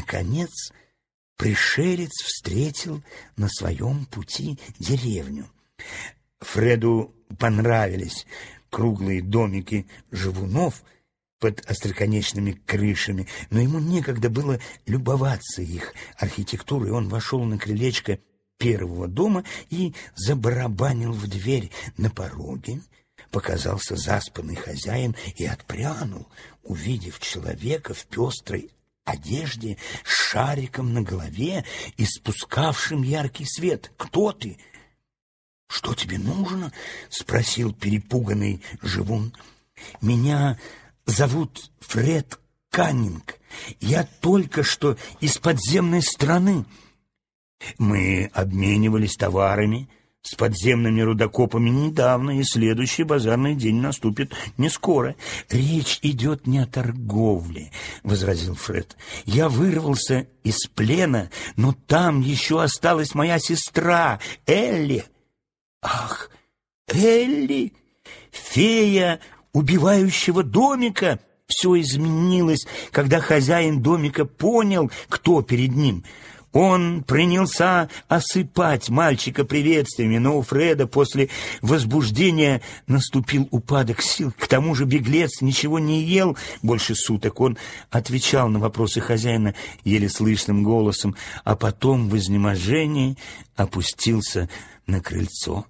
наконец, пришелец встретил на своем пути деревню. Фреду понравились круглые домики живунов под остроконечными крышами, но ему некогда было любоваться их архитектурой. Он вошел на крылечко первого дома и забарабанил в дверь. На пороге показался заспанный хозяин и отпрянул, увидев человека в пестрой одежде с шариком на голове и спускавшим яркий свет. «Кто ты?» «Что тебе нужно?» — спросил перепуганный живун. «Меня зовут Фред Каннинг. Я только что из подземной страны. Мы обменивались товарами с подземными рудокопами недавно, и следующий базарный день наступит не скоро». «Речь идет не о торговле», — возразил Фред. «Я вырвался из плена, но там еще осталась моя сестра Элли». «Ах, Элли, фея убивающего домика!» Все изменилось, когда хозяин домика понял, кто перед ним. Он принялся осыпать мальчика приветствиями, но у Фреда после возбуждения наступил упадок сил. К тому же беглец ничего не ел больше суток. Он отвечал на вопросы хозяина еле слышным голосом, а потом в изнеможении опустился на крыльцо.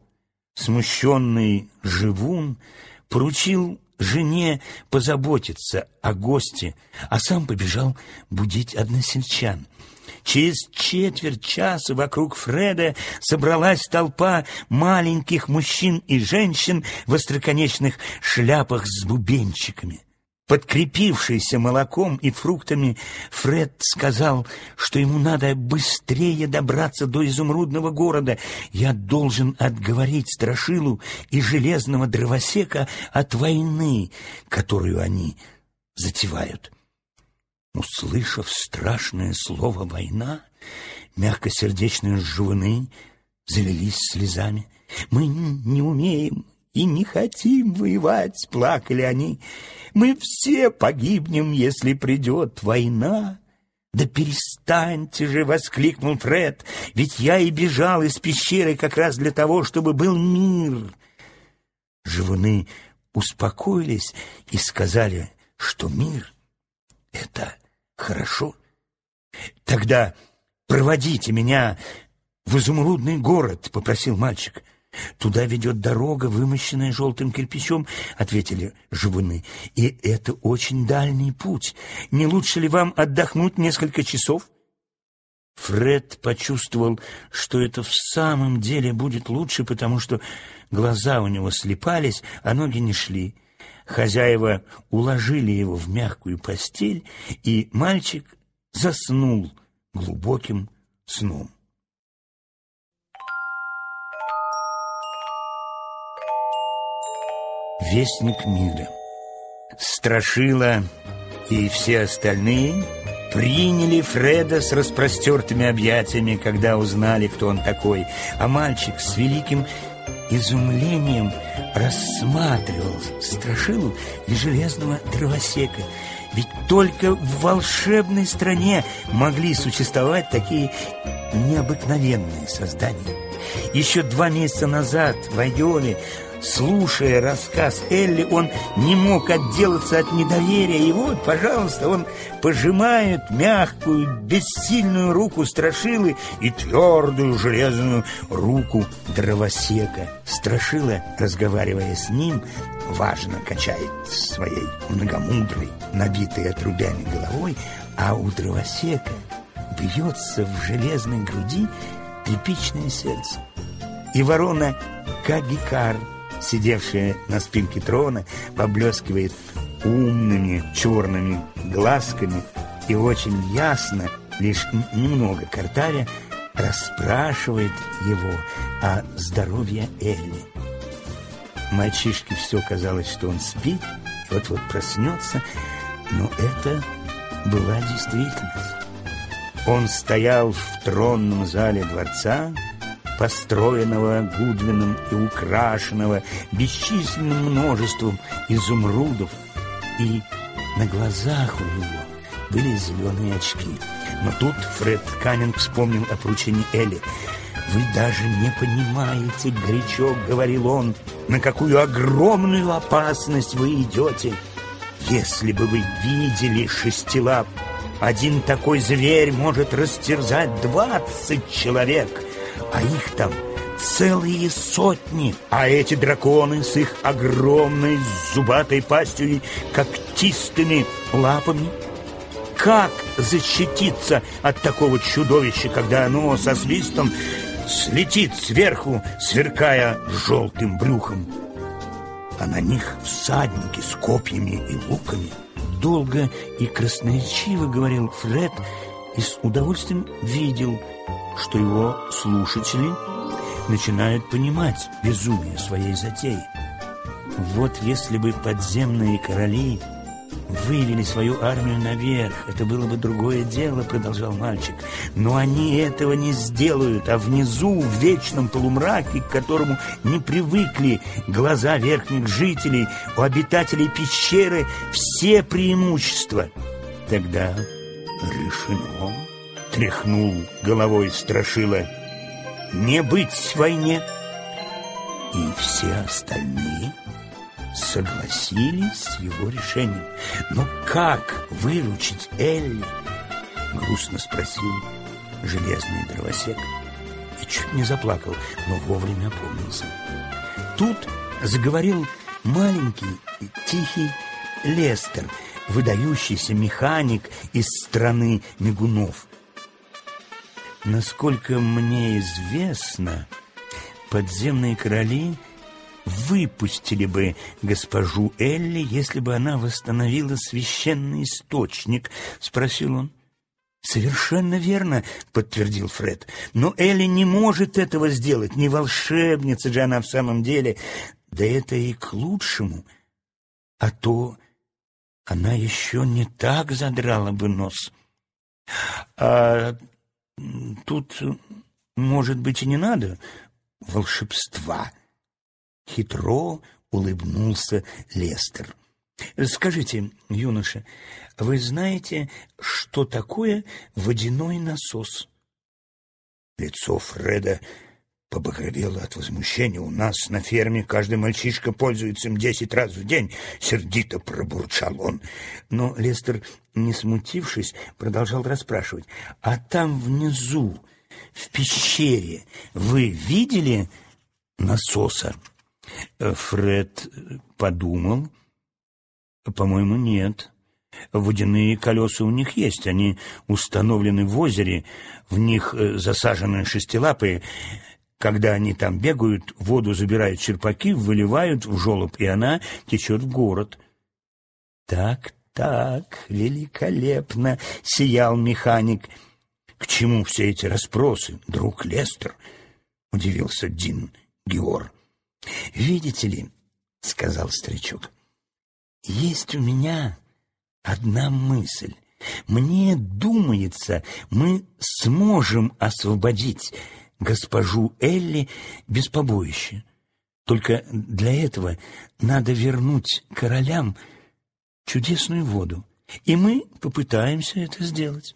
Смущенный живун поручил жене позаботиться о госте, а сам побежал будить односельчан. Через четверть часа вокруг Фреда собралась толпа маленьких мужчин и женщин в остроконечных шляпах с бубенчиками. Подкрепившийся молоком и фруктами, Фред сказал, что ему надо быстрее добраться до изумрудного города. «Я должен отговорить Страшилу и железного дровосека от войны, которую они затевают». Услышав страшное слово «война», мягкосердечные живуны залились слезами. «Мы не умеем и не хотим воевать», — плакали они. «Мы все погибнем, если придет война». «Да перестаньте же!» — воскликнул Фред. «Ведь я и бежал из пещеры как раз для того, чтобы был мир». Живуны успокоились и сказали, что мир — это хорошо. «Тогда проводите меня в изумрудный город», — попросил мальчик. «Туда ведет дорога, вымощенная желтым кирпичом», — ответили живуны. «И это очень дальний путь. Не лучше ли вам отдохнуть несколько часов?» Фред почувствовал, что это в самом деле будет лучше, потому что глаза у него слипались, а ноги не шли. Хозяева уложили его в мягкую постель, и мальчик заснул глубоким сном. Вестник мира. Страшила и все остальные приняли Фреда с распростертыми объятиями, когда узнали, кто он такой, а мальчик с великим изумлением рассматривал Страшилу и железного дровосека. Ведь только в волшебной стране могли существовать такие необыкновенные создания. Еще 2 месяца назад в Айове, слушая рассказ Элли, он не мог отделаться от недоверия. И вот, пожалуйста, он пожимает мягкую, бессильную руку Страшилы и твердую железную руку дровосека. Страшила, разговаривая с ним, важно качает своей многомудрой, набитой отрубями головой, а у дровосека бьется в железной груди тряпичное сердце. И ворона Кагикар, сидевшая на спинке трона, поблескивает умными черными глазками и очень ясно, лишь немного картавя, расспрашивает его о здоровье Элли. Мальчишке все казалось, что он спит, вот-вот проснется, но это была действительность. Он стоял в тронном зале дворца, построенного Гудвином и украшенного бесчисленным множеством изумрудов, и на глазах у него были зеленые очки. Но тут Фред Каннинг вспомнил о поручении Элли. «Вы даже не понимаете, — горячо говорил он, — на какую огромную опасность вы идете. Если бы вы видели шестилап, один такой зверь может растерзать 20 человек, а их там целые сотни. А эти драконы с их огромной зубатой пастью и когтистыми лапами. Как защититься от такого чудовища, когда оно со свистом слетит сверху, сверкая желтым брюхом? А на них всадники с копьями и луками». Долго и красноречиво говорил Фред и с удовольствием видел, что его слушатели начинают понимать безумие своей затеи. Вот если бы подземные короли вывели свою армию наверх, это было бы другое дело, продолжал мальчик. Но они этого не сделают, а внизу, в вечном полумраке, к которому не привыкли глаза верхних жителей, у обитателей пещеры все преимущества. Тогда решено, тряхнул головой Страшила, не быть войне. И все остальные согласились с его решением. Но как выручить Элли? Грустно спросил железный дровосек и чуть не заплакал, но вовремя опомнился. Тут заговорил маленький тихий Лестер, выдающийся механик из страны мигунов. Насколько мне известно, подземные короли выпустили бы госпожу Элли, если бы она восстановила священный источник, спросил он. Совершенно верно, подтвердил Фред. Но Элли не может этого сделать, не волшебница же она в самом деле. Да это и к лучшему. А то она еще не так задрала бы нос. А тут, может быть, и не надо волшебства. Хитро улыбнулся Лестер. Скажите, юноша, вы знаете, что такое водяной насос? Лицо Фреда побагровело от возмущения. У нас на ферме каждый мальчишка пользуется им 10 раз в день, сердито пробурчал он. Но Лестер, не смутившись, продолжал расспрашивать. А там внизу, в пещере, вы видели насоса? Фред подумал. По-моему, нет. Водяные колеса у них есть. Они установлены в озере. В них засажены шестилапые. Когда они там бегают, воду забирают черпаки, выливают в желоб, и она течет в город. Так, великолепно, сиял механик. К чему все эти расспросы, друг Лестер? Удивился Дин Геор. «Видите ли, — сказал старичок, — есть у меня одна мысль. Мне думается, мы сможем освободить госпожу Элли без побоища. Только для этого надо вернуть королям чудесную воду, и мы попытаемся это сделать».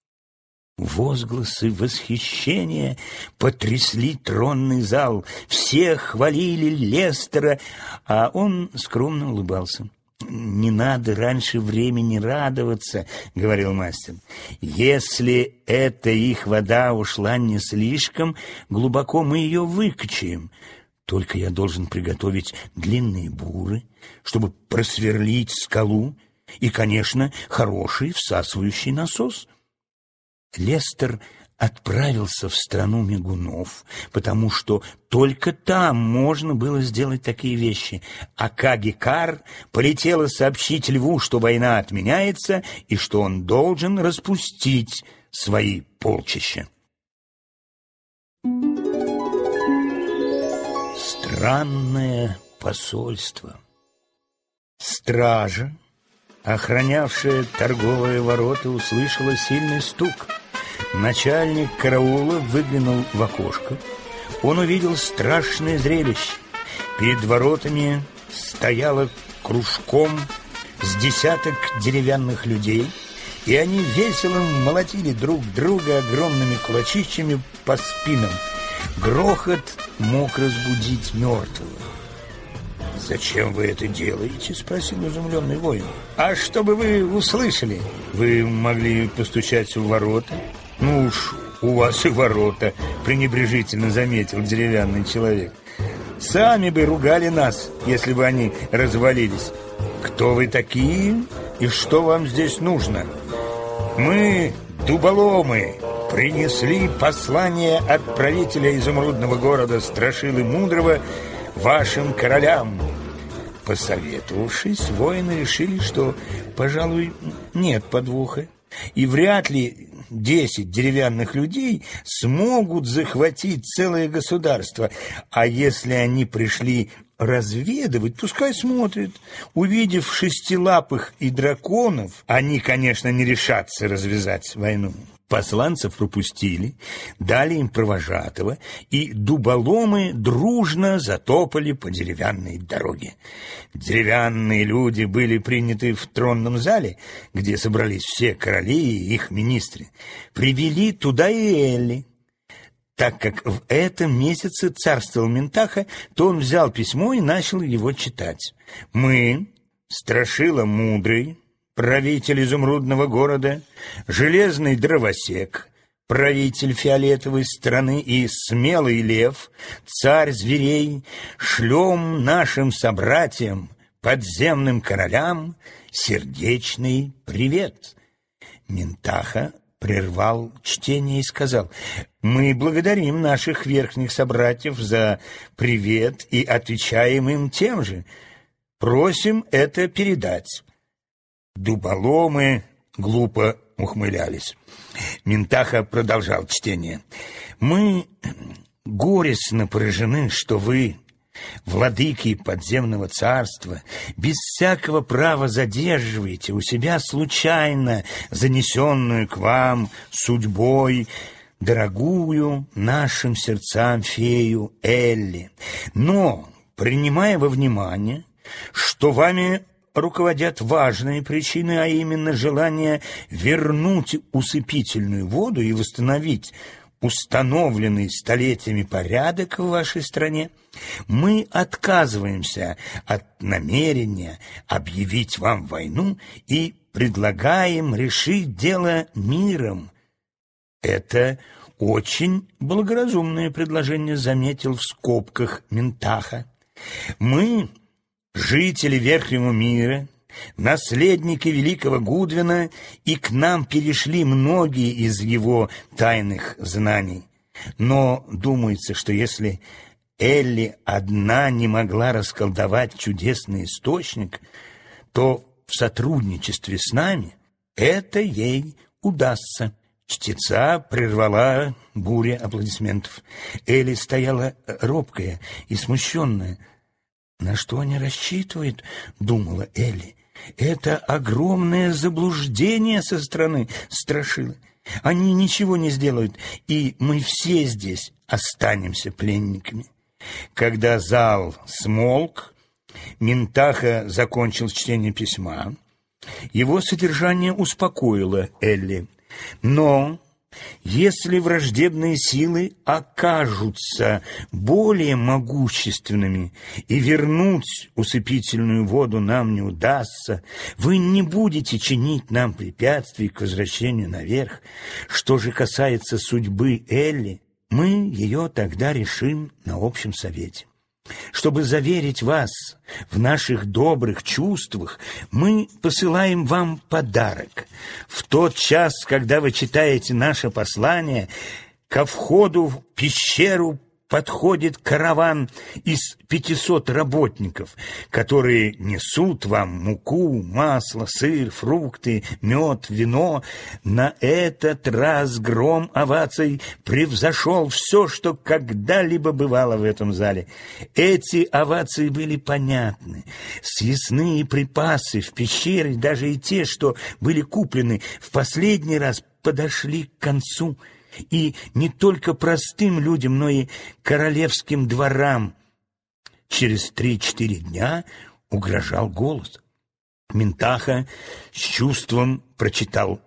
Возгласы восхищения потрясли тронный зал. Все хвалили Лестера, а он скромно улыбался. «Не надо раньше времени радоваться, — говорил мастер. Если эта их вода ушла не слишком глубоко, мы ее выкачаем. Только я должен приготовить длинные буры, чтобы просверлить скалу, и, конечно, хороший всасывающий насос». Лестер отправился в страну мигунов, потому что только там можно было сделать такие вещи, а Каги-Кар полетела сообщить Льву, что война отменяется и что он должен распустить свои полчища. Странное посольство. Стража, охранявшая торговые ворота, услышала сильный стук. Начальник караула выглянул в окошко. Он увидел страшное зрелище. Перед воротами стояло кружком с десяток деревянных людей, и они весело молотили друг друга огромными кулачищами по спинам. Грохот мог разбудить мертвого. «Зачем вы это делаете?» — спросил изумленный воин. «А чтобы вы услышали. Вы могли постучать в ворота». «Ну уж, у вас и ворота», — пренебрежительно заметил деревянный человек. «Сами бы ругали нас, если бы они развалились. Кто вы такие и что вам здесь нужно?» «Мы, дуболомы, принесли послание от правителя изумрудного города Страшилы Мудрого вашим королям». Посоветовавшись, воины решили, что, пожалуй, нет подвоха, и вряд ли 10 деревянных людей смогут захватить целое государство, а если они пришли разведывать, пускай смотрят. Увидев шестилапых и драконов, они, конечно, не решатся развязать войну. Посланцев пропустили, дали им провожатого, и дуболомы дружно затопали по деревянной дороге. Деревянные люди были приняты в тронном зале, где собрались все короли и их министры. Привели туда и Элли. Так как в этом месяце царствовал Ментаха, то он взял письмо и начал его читать. «Мы, Страшила Мудрый, правитель изумрудного города, железный дровосек, правитель фиолетовой страны и смелый лев, царь зверей, шлем нашим собратьям, подземным королям, сердечный привет». Ментаха прервал чтение и сказал: «Мы благодарим наших верхних собратьев за привет и отвечаем им тем же. Просим это передать». Дуболомы глупо ухмылялись. Ментаха продолжал чтение. «Мы горестно поражены, что вы, владыки подземного царства, без всякого права задерживаете у себя случайно занесенную к вам судьбой дорогую нашим сердцам фею Элли. Но, принимая во внимание, что вами руководят важные причины, а именно желание вернуть усыпительную воду и восстановить установленный столетиями порядок в вашей стране, мы отказываемся от намерения объявить вам войну и предлагаем решить дело миром». «Это очень благоразумное предложение», — заметил в скобках Ментаха. «Мы, жители Верхнего мира, наследники великого Гудвина, и к нам перешли многие из его тайных знаний. Но думается, что если Элли одна не могла расколдовать чудесный источник, то в сотрудничестве с нами это ей удастся». Чтеца прервала буря аплодисментов. Элли стояла робкая и смущенная. «На что они рассчитывают?» — думала Элли. «Это огромное заблуждение со стороны Страшилы. Они ничего не сделают, и мы все здесь останемся пленниками». Когда зал смолк, Ментаха закончил чтение письма. Его содержание успокоило Элли. Но если враждебные силы окажутся более могущественными и вернуть усыпительную воду нам не удастся, вы не будете чинить нам препятствий к возвращению наверх. Что же касается судьбы Элли, мы ее тогда решим на общем совете. Чтобы заверить вас в наших добрых чувствах, мы посылаем вам подарок. В тот час, когда вы читаете наше послание, ко входу в пещеру подходит караван из 500 работников, которые несут вам муку, масло, сыр, фрукты, мед, вино. На этот раз гром оваций превзошел все, что когда-либо бывало в этом зале. Эти овации были понятны. Съестные припасы в пещере, даже и те, что были куплены в последний раз, подошли к концу. И не только простым людям, но и королевским дворам через 3-4 дня угрожал голод. Ментаха с чувством прочитал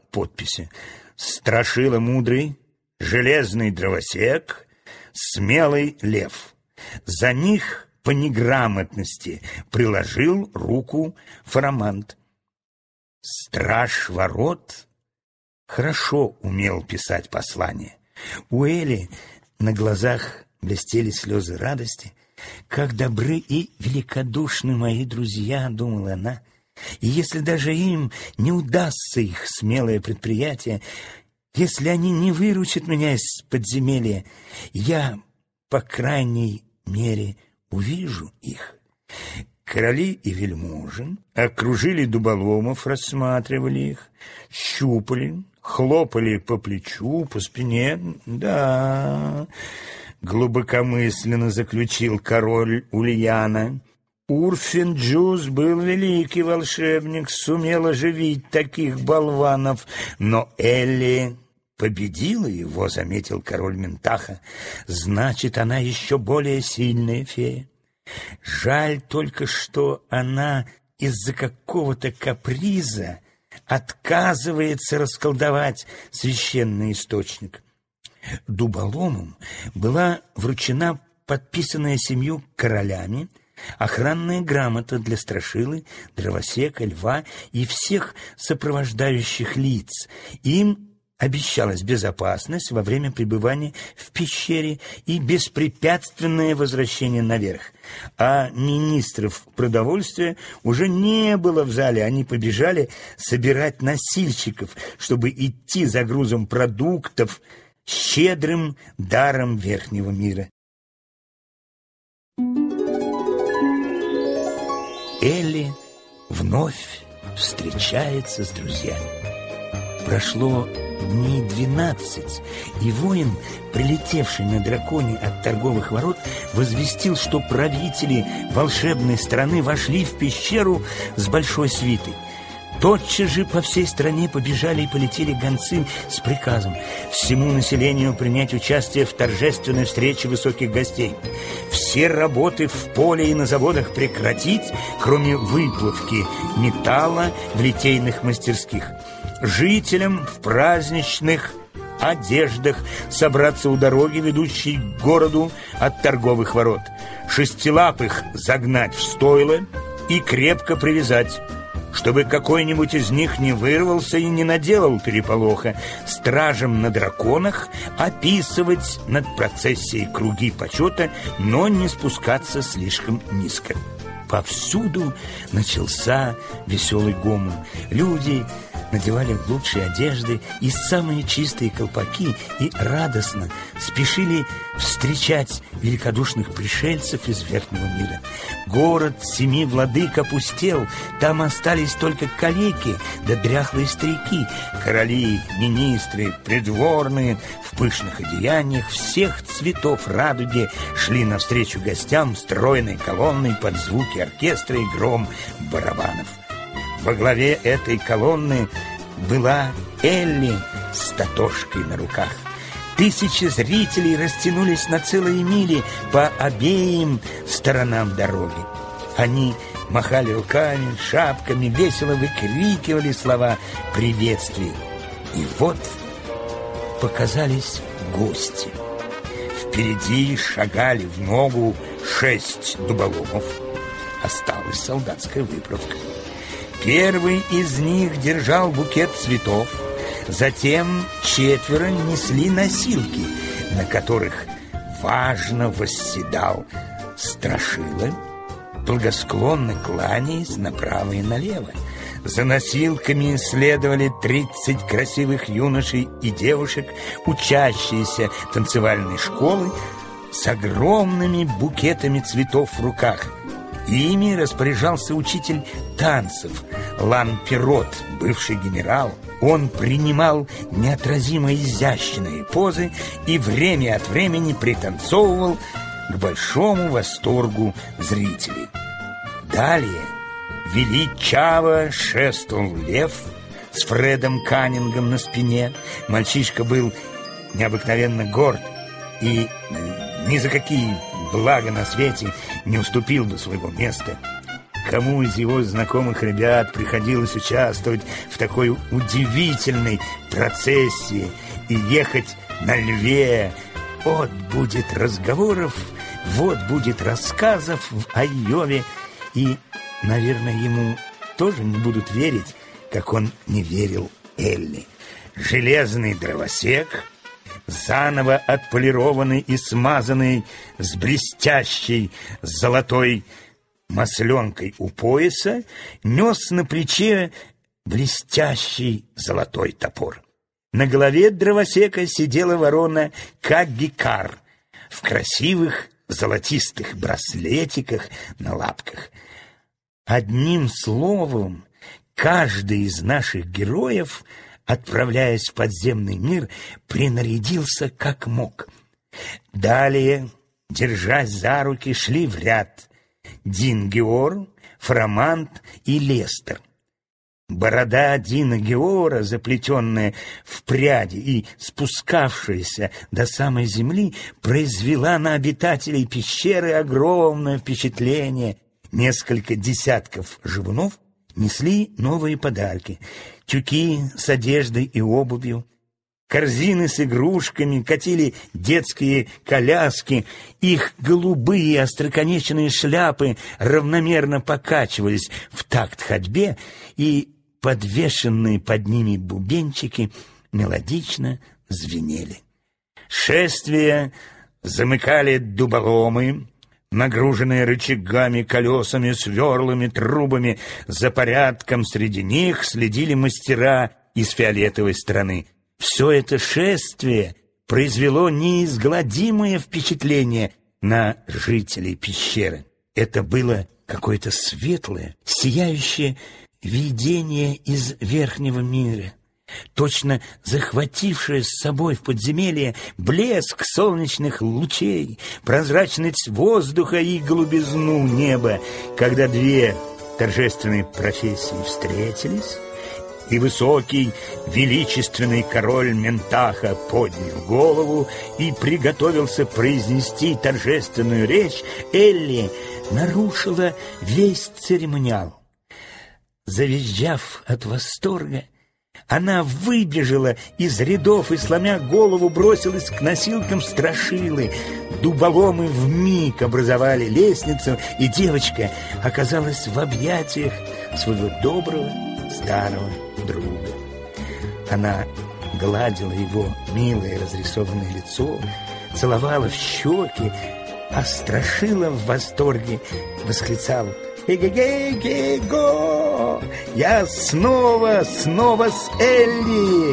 подписи: «Страшила мудрый, железный дровосек, смелый лев». За них по неграмотности приложил руку Фарамант. Страж ворот хорошо умел писать послания. У Эли на глазах блестели слезы радости. «Как добры и великодушны мои друзья», — думала она, «и если даже им не удастся их смелое предприятие, если они не выручат меня из подземелья, я, по крайней мере, увижу их». Короли и вельможи окружили дуболомов, рассматривали их, щупали, хлопали по плечу, по спине. «Да», — глубокомысленно заключил король Ульяна, «Урфин Джюс был великий волшебник, сумел оживить таких болванов, но Элли победила его», — заметил король Ментаха. «Значит, она еще более сильная фея. Жаль только, что она из-за какого-то каприза отказывается расколдовать священный источник». Дуболомам была вручена подписанная 7 королями охранная грамота для Страшилы, Дровосека, Льва и всех сопровождающих лиц. Им обещалась безопасность во время пребывания в пещере и беспрепятственное возвращение наверх. А министров продовольствия уже не было в зале, они побежали собирать носильщиков, чтобы идти за грузом продуктов, щедрым даром верхнего мира. Элли вновь встречается с друзьями. Прошло дней 12, и воин, прилетевший на драконе от торговых ворот, возвестил, что правители волшебной страны вошли в пещеру с большой свитой. Тотчас же по всей стране побежали и полетели гонцы с приказом всему населению принять участие в торжественной встрече высоких гостей, все работы в поле и на заводах прекратить, кроме выплавки металла в литейных мастерских, жителям в праздничных одеждах собраться у дороги, ведущей к городу от торговых ворот, шестилапых загнать в стойло и крепко привязать, чтобы какой-нибудь из них не вырвался и не наделал переполоха, стражам на драконах описывать над процессией круги почета, но не спускаться слишком низко. Повсюду начался веселый гомон. Люди надевали лучшие одежды и самые чистые колпаки и радостно спешили встречать великодушных пришельцев из верхнего мира. Город 7 владык опустел, там остались только калеки да дряхлые старики. Короли, министры, придворные в пышных одеяниях всех цветов радуги шли навстречу гостям стройной колонной под звуки оркестра и гром барабанов. Во главе этой колонны была Элли с Татошкой на руках. Тысячи зрителей растянулись на целые мили по обеим сторонам дороги. Они махали руками, шапками, весело выкрикивали слова приветствий. И вот показались гости. Впереди шагали в ногу 6 дуболомов. Осталась солдатская выправка. Первый из них держал букет цветов, затем 4 несли носилки, на которых важно восседал Страшила, благосклонно кланяясь направо и налево. За носилками следовали 30 красивых юношей и девушек, учащиеся танцевальной школы, с огромными букетами цветов в руках. Ими распоряжался учитель танцев Лан-Пирот, бывший генерал. Он принимал неотразимо изящные позы и время от времени пританцовывал к большому восторгу зрителей. Далее величаво шествовал лев с Фредом Каннингом на спине. Мальчишка был необыкновенно горд и ни за какие блага на свете не уступил бы своего места. кому из его знакомых ребят приходилось участвовать в такой удивительной процессии и ехать на льве. Вот будет разговоров, вот будет рассказов в Айове, и, наверное, ему тоже не будут верить, как он не верил Элли. Железный дровосек, заново отполированный и смазанный с блестящей золотой масленкой у пояса, нес на плече блестящий золотой топор. На голове дровосека сидела ворона Кагикар в красивых золотистых браслетиках на лапках. Одним словом, каждый из наших героев, отправляясь в подземный мир, принарядился как мог. Далее, держась за руки, шли в ряд Дин-Геор, Фрамант и Лестер. Борода Дина Геора, заплетенная в пряди и спускавшаяся до самой земли, произвела на обитателей пещеры огромное впечатление. Несколько десятков живунов несли новые подарки: тюки с одеждой и обувью, корзины с игрушками, катили детские коляски, их голубые остроконечные шляпы равномерно покачивались в такт ходьбе, и подвешенные под ними бубенчики мелодично звенели. Шествие замыкали дуболомы, нагруженные рычагами, колесами, сверлами, трубами. За порядком среди них следили мастера из фиолетовой страны. Все это шествие произвело неизгладимое впечатление на жителей пещеры. Это было какое-то светлое, сияющее видение из верхнего мира, точно захватившее с собой в подземелье блеск солнечных лучей, прозрачность воздуха и голубизну неба, когда две торжественные профессии встретились, и высокий, величественный король Ментаха поднял голову и приготовился произнести торжественную речь, Элли нарушила весь церемониал. Завизжав от восторга, она выбежала из рядов и, сломя голову, бросилась к носилкам страшилы. Дуболомы вмиг образовали лестницу, и девочка оказалась в объятиях своего доброго старого друга. Она гладила его милое разрисованное лицо, целовала в щеки, а страшила в восторге восклицала: «Эгегей-гей-го! Я снова с Элли!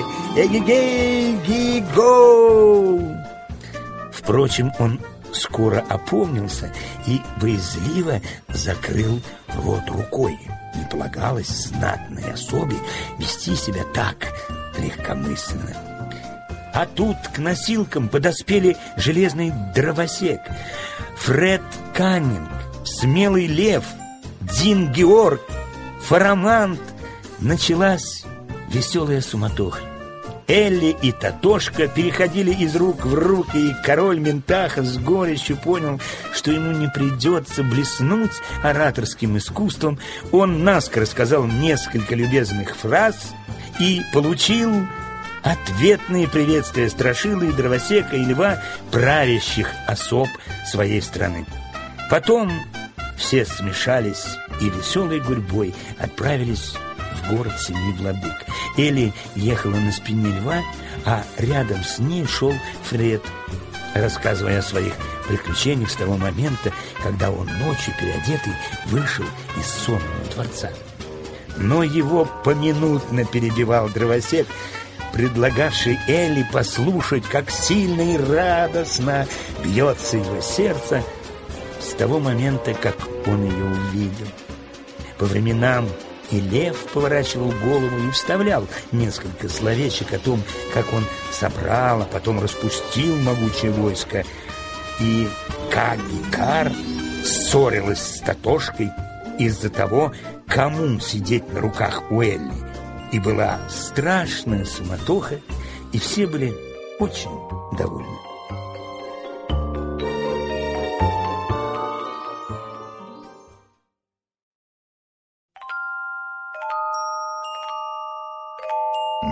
Эгегей-гей-го!» Впрочем, он скоро опомнился и боязливо закрыл рот рукой. Не полагалось знатной особе вести себя так легкомысленно. А тут к носилкам подоспели железный дровосек, Фред Каннинг, смелый лев, Дин Георг, Фарамант. Началась веселая суматоха. Элли и Татошка переходили из рук в руки, и король Ментаха с горечью понял, что ему не придется блеснуть ораторским искусством. Он наскоро сказал несколько любезных фраз и получил ответные приветствия страшилы, дровосека и льва, правящих особ своей страны. Потом все смешались и веселой гурьбой отправились в город Семи Владык. Элли ехала на спине льва, а рядом с ней шел Фред, рассказывая о своих приключениях с того момента, когда он ночью переодетый вышел из сонного дворца. Но его поминутно перебивал дровосек, предлагавший Элли послушать, как сильно и радостно бьется его сердце с того момента, как он ее увидел. По временам и лев поворачивал голову и вставлял несколько словечек о том, как он собрал, а потом распустил могучее войско. И Кагикар ссорилась с Татошкой из-за того, кому сидеть на руках у Элли. И была страшная суматоха, и все были очень довольны.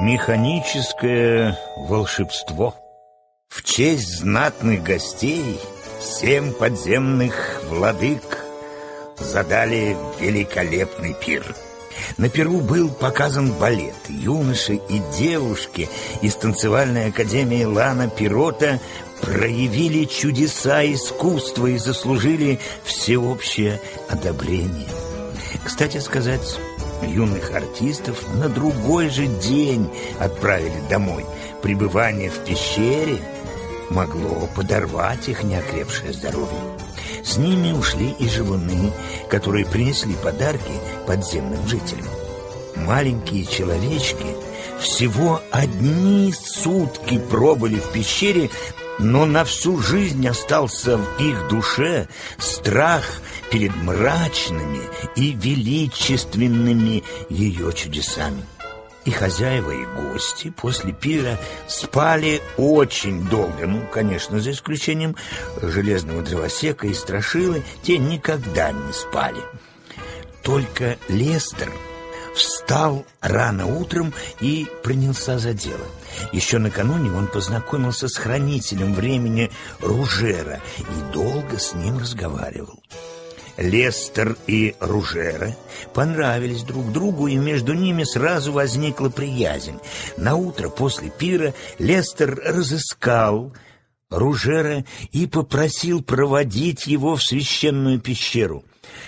Механическое волшебство. В честь знатных гостей 7 подземных владык задали великолепный пир. На пиру был показан балет. Юноши и девушки из танцевальной академии Лана Пирота проявили чудеса искусства и заслужили всеобщее одобрение. Кстати сказать, юных артистов на другой же день отправили домой. Пребывание в пещере могло подорвать их неокрепшее здоровье. С ними ушли и живуны, которые принесли подарки подземным жителям. Маленькие человечки всего одни сутки пробыли в пещере, но на всю жизнь остался в их душе страх перед мрачными и величественными ее чудесами. И хозяева, и гости после пира спали очень долго. Конечно, за исключением железного дровосека и страшилы, те никогда не спали. Только Лестер встал рано утром и принялся за дело. Еще накануне он познакомился с хранителем времени Ружера и долго с ним разговаривал. Лестер и Ружера понравились друг другу, и между ними сразу возникла приязнь. Наутро после пира Лестер разыскал Ружера и попросил проводить его в священную пещеру.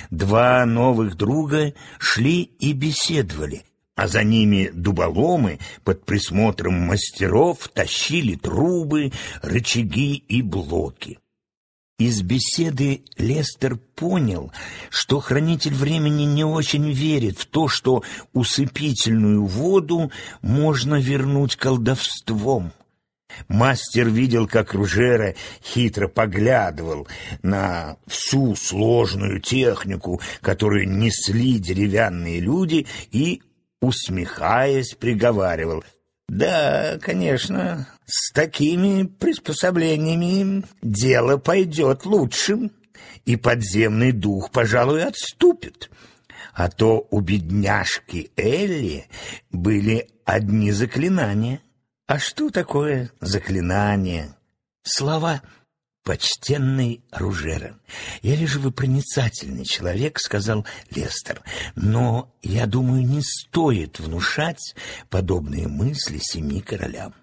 2 новых друга шли и беседовали, а за ними дуболомы под присмотром мастеров тащили трубы, рычаги и блоки. Из беседы Лестер понял, что хранитель времени не очень верит в то, что усыпительную воду можно вернуть колдовством. Мастер видел, как Ружера хитро поглядывал на всю сложную технику, которую несли деревянные люди, и, усмехаясь, приговаривал: «Да, конечно, с такими приспособлениями дело пойдет лучше, и подземный дух, пожалуй, отступит. А то у бедняжки Элли были одни заклинания». А что такое заклинание? Слова. «Почтенный Ружера, я вижу, вы проницательный человек», — сказал Лестер, «но, я думаю, не стоит внушать подобные мысли 7 королям».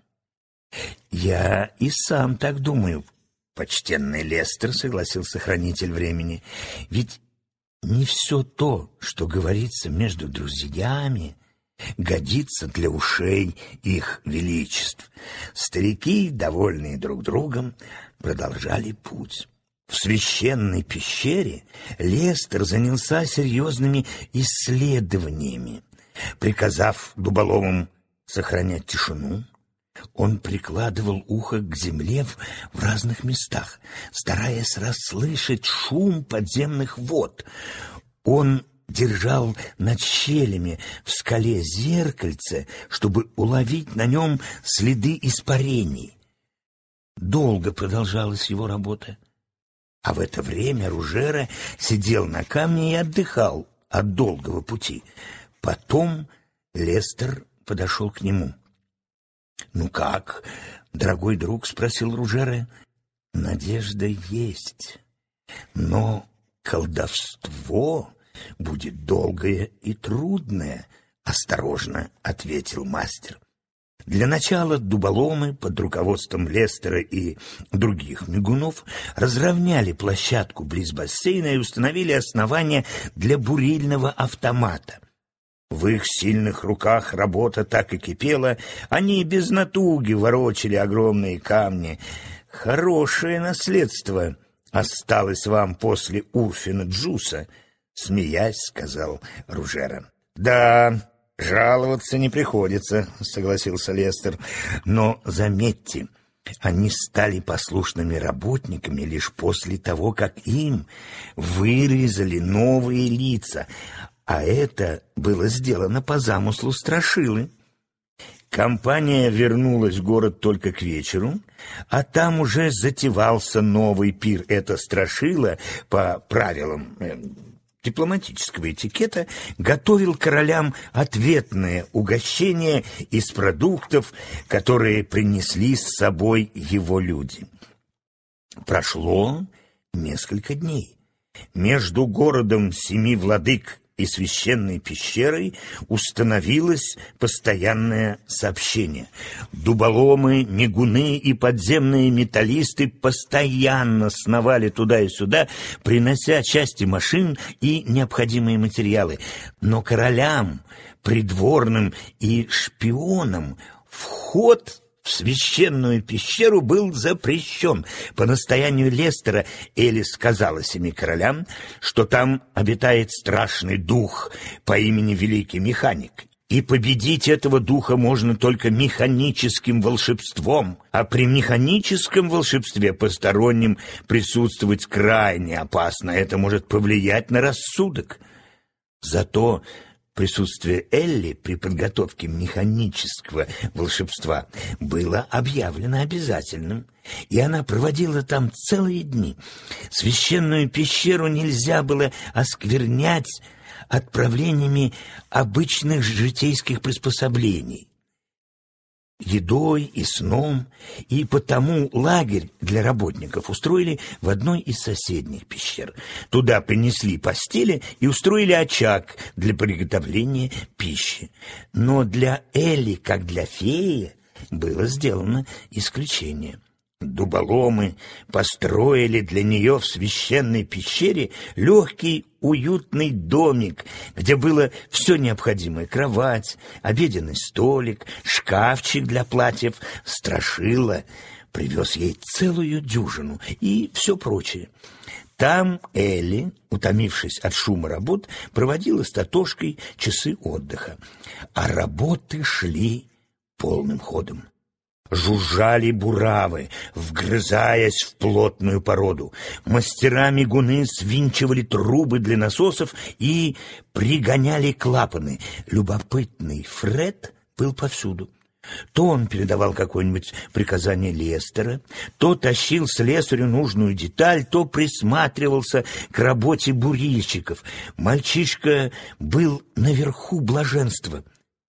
«Я и сам так думаю, почтенный Лестер», — согласился хранитель времени, «ведь не все то, что говорится между друзьями, годится для ушей их величеств». Старики, довольные друг другом, продолжали путь. В священной пещере Лестер занялся серьезными исследованиями. Приказав дуболомам сохранять тишину, он прикладывал ухо к земле в разных местах, стараясь расслышать шум подземных вод. Он держал над щелями в скале зеркальце, чтобы уловить на нем следы испарений. Долго продолжалась его работа, а в это время Ружера сидел на камне и отдыхал от долгого пути. Потом Лестер подошел к нему. «Ну как, дорогой друг?» — спросил Ружера. «Надежда есть, но колдовство будет долгое и трудное», — осторожно ответил мастер. Для начала дуболомы под руководством Лестера и других мигунов разровняли площадку близ бассейна и установили основания для бурильного автомата. В их сильных руках работа так и кипела, они без натуги ворочали огромные камни. «Хорошее наследство осталось вам после Урфина Джуса», — смеясь, сказал Ружера. «Да, жаловаться не приходится», — согласился Лестер. «Но заметьте, они стали послушными работниками лишь после того, как им вырезали новые лица, а это было сделано по замыслу Страшилы. Компания вернулась в город только к вечеру, а там уже затевался новый пир. Это Страшила по правилам дипломатического этикета, готовил королям ответное угощение из продуктов, которые принесли с собой его люди. Прошло несколько дней. Между городом семи владык и священной пещерой установилось постоянное сообщение. Дуболомы, мигуны и подземные металлисты постоянно сновали туда и сюда, принося части машин и необходимые материалы. Но королям, придворным и шпионам вход в священную пещеру был запрещен. По настоянию Лестера Элли сказала семи королям, что там обитает страшный дух по имени Великий Механик, и победить этого духа можно только механическим волшебством, а при механическом волшебстве посторонним присутствовать крайне опасно, это может повлиять на рассудок. Зато присутствие Элли при подготовке механического волшебства было объявлено обязательным, и она проводила там целые дни. Священную пещеру нельзя было осквернять отправлениями обычных житейских приспособлений, едой и сном, и потому лагерь для работников устроили в одной из соседних пещер. Туда принесли постели и устроили очаг для приготовления пищи. Но для Элли, как для феи, было сделано исключение. Дуболомы построили для нее в священной пещере легкий уютный домик, где было все необходимое: кровать, обеденный столик, шкафчик для платьев. Страшила привез ей целую дюжину и все прочее. Там Элли, утомившись от шума работ, проводила с Татошкой часы отдыха, а работы шли полным ходом. Жужжали буравы, вгрызаясь в плотную породу. Мастера-мигуны свинчивали трубы для насосов и пригоняли клапаны. Любопытный Фред был повсюду. То он передавал какое-нибудь приказание Лестера, то тащил слесарю нужную деталь, то присматривался к работе бурильщиков. Мальчишка был наверху блаженства.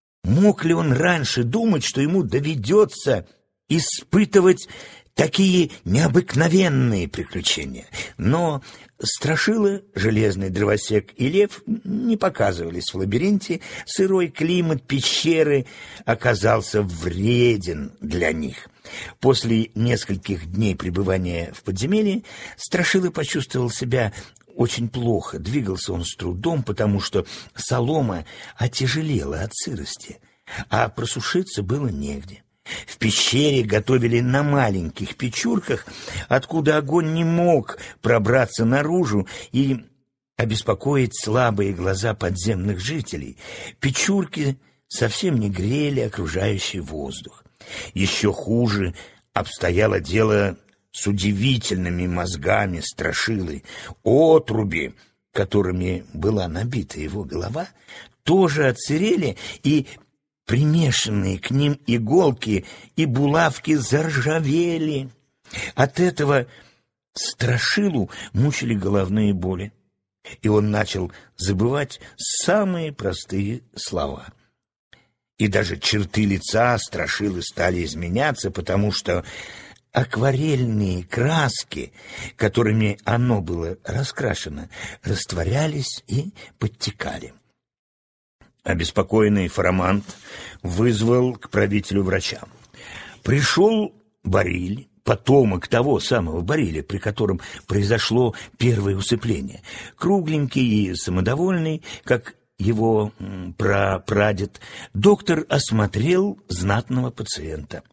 Мог ли он раньше думать, что ему доведется испытывать такие необыкновенные приключения? Но Страшила, Железный Дровосек и Лев не показывались в лабиринте. Сырой климат пещеры оказался вреден для них. После нескольких дней пребывания в подземелье Страшила почувствовал себя очень плохо. Двигался он с трудом, потому что солома отяжелела от сырости, а просушиться было негде. В пещере готовили на маленьких печурках, откуда огонь не мог пробраться наружу и обеспокоить слабые глаза подземных жителей. Печурки совсем не грели окружающий воздух. Еще хуже обстояло дело с удивительными мозгами Страшилы. Отруби, которыми была набита его голова, тоже отсырели, и примешанные к ним иголки и булавки заржавели. От этого Страшилу мучили головные боли, и он начал забывать самые простые слова. И даже черты лица Страшилы стали изменяться, потому что акварельные краски, которыми оно было раскрашено, растворялись и подтекали. Обеспокоенный Фарамант вызвал к правителю врача. Пришел Бариль, потомок того самого Бариля, при котором произошло первое усыпление. Кругленький и самодовольный, как его прапрадед, доктор осмотрел знатного пациента.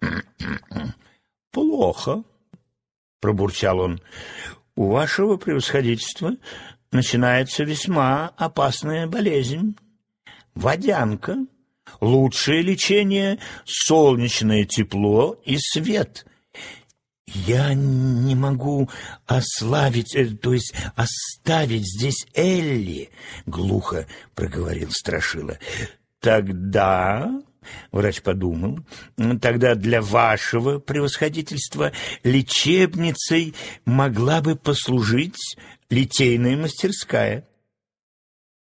«Плохо», — пробурчал он, — «у вашего превосходительства начинается весьма опасная болезнь. Водянка. Лучшее лечение — солнечное тепло и свет». «Я не могу оставить здесь Элли», — глухо проговорил Страшила. «Тогда...» — врач подумал. «Тогда для вашего превосходительства лечебницей могла бы послужить литейная мастерская».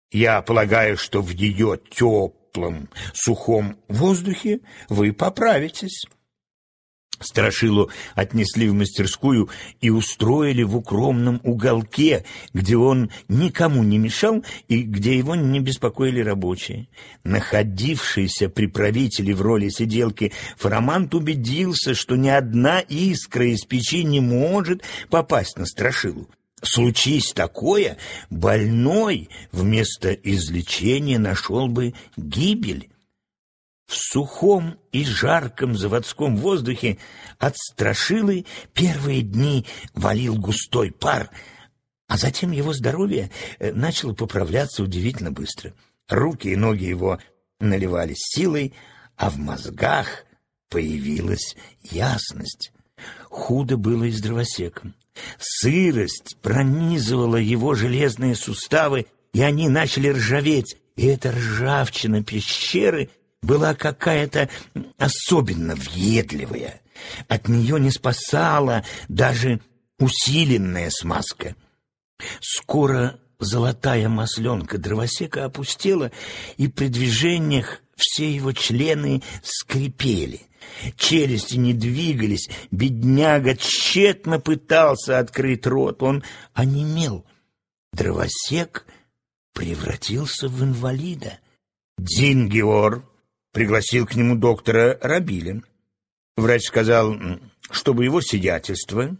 Я полагаю, что в ее теплом, сухом воздухе вы поправитесь». Страшилу отнесли в мастерскую и устроили в укромном уголке, где он никому не мешал и где его не беспокоили рабочие. Находившийся при правителе в роли сиделки Фарамант убедился, что ни одна искра из печи не может попасть на Страшилу. Случись такое, больной вместо излечения нашел бы гибель. В сухом и жарком заводском воздухе от Страшилы первые дни валил густой пар, а затем его здоровье начало поправляться удивительно быстро. Руки и ноги его наливались силой, а в мозгах появилась ясность. Худо было и с дровосеком. Сырость пронизывала его железные суставы, и они начали ржаветь, и эта ржавчина пещеры была какая-то особенно въедливая. От нее не спасала даже усиленная смазка. Скоро золотая масленка дровосека опустела, и при движениях все его члены скрипели. Челюсти не двигались, бедняга тщетно пытался открыть рот, он онемел. Дровосек превратился в инвалида. Дзингиор пригласил к нему доктора Рабиля. Врач сказал, чтобы его сиятельство,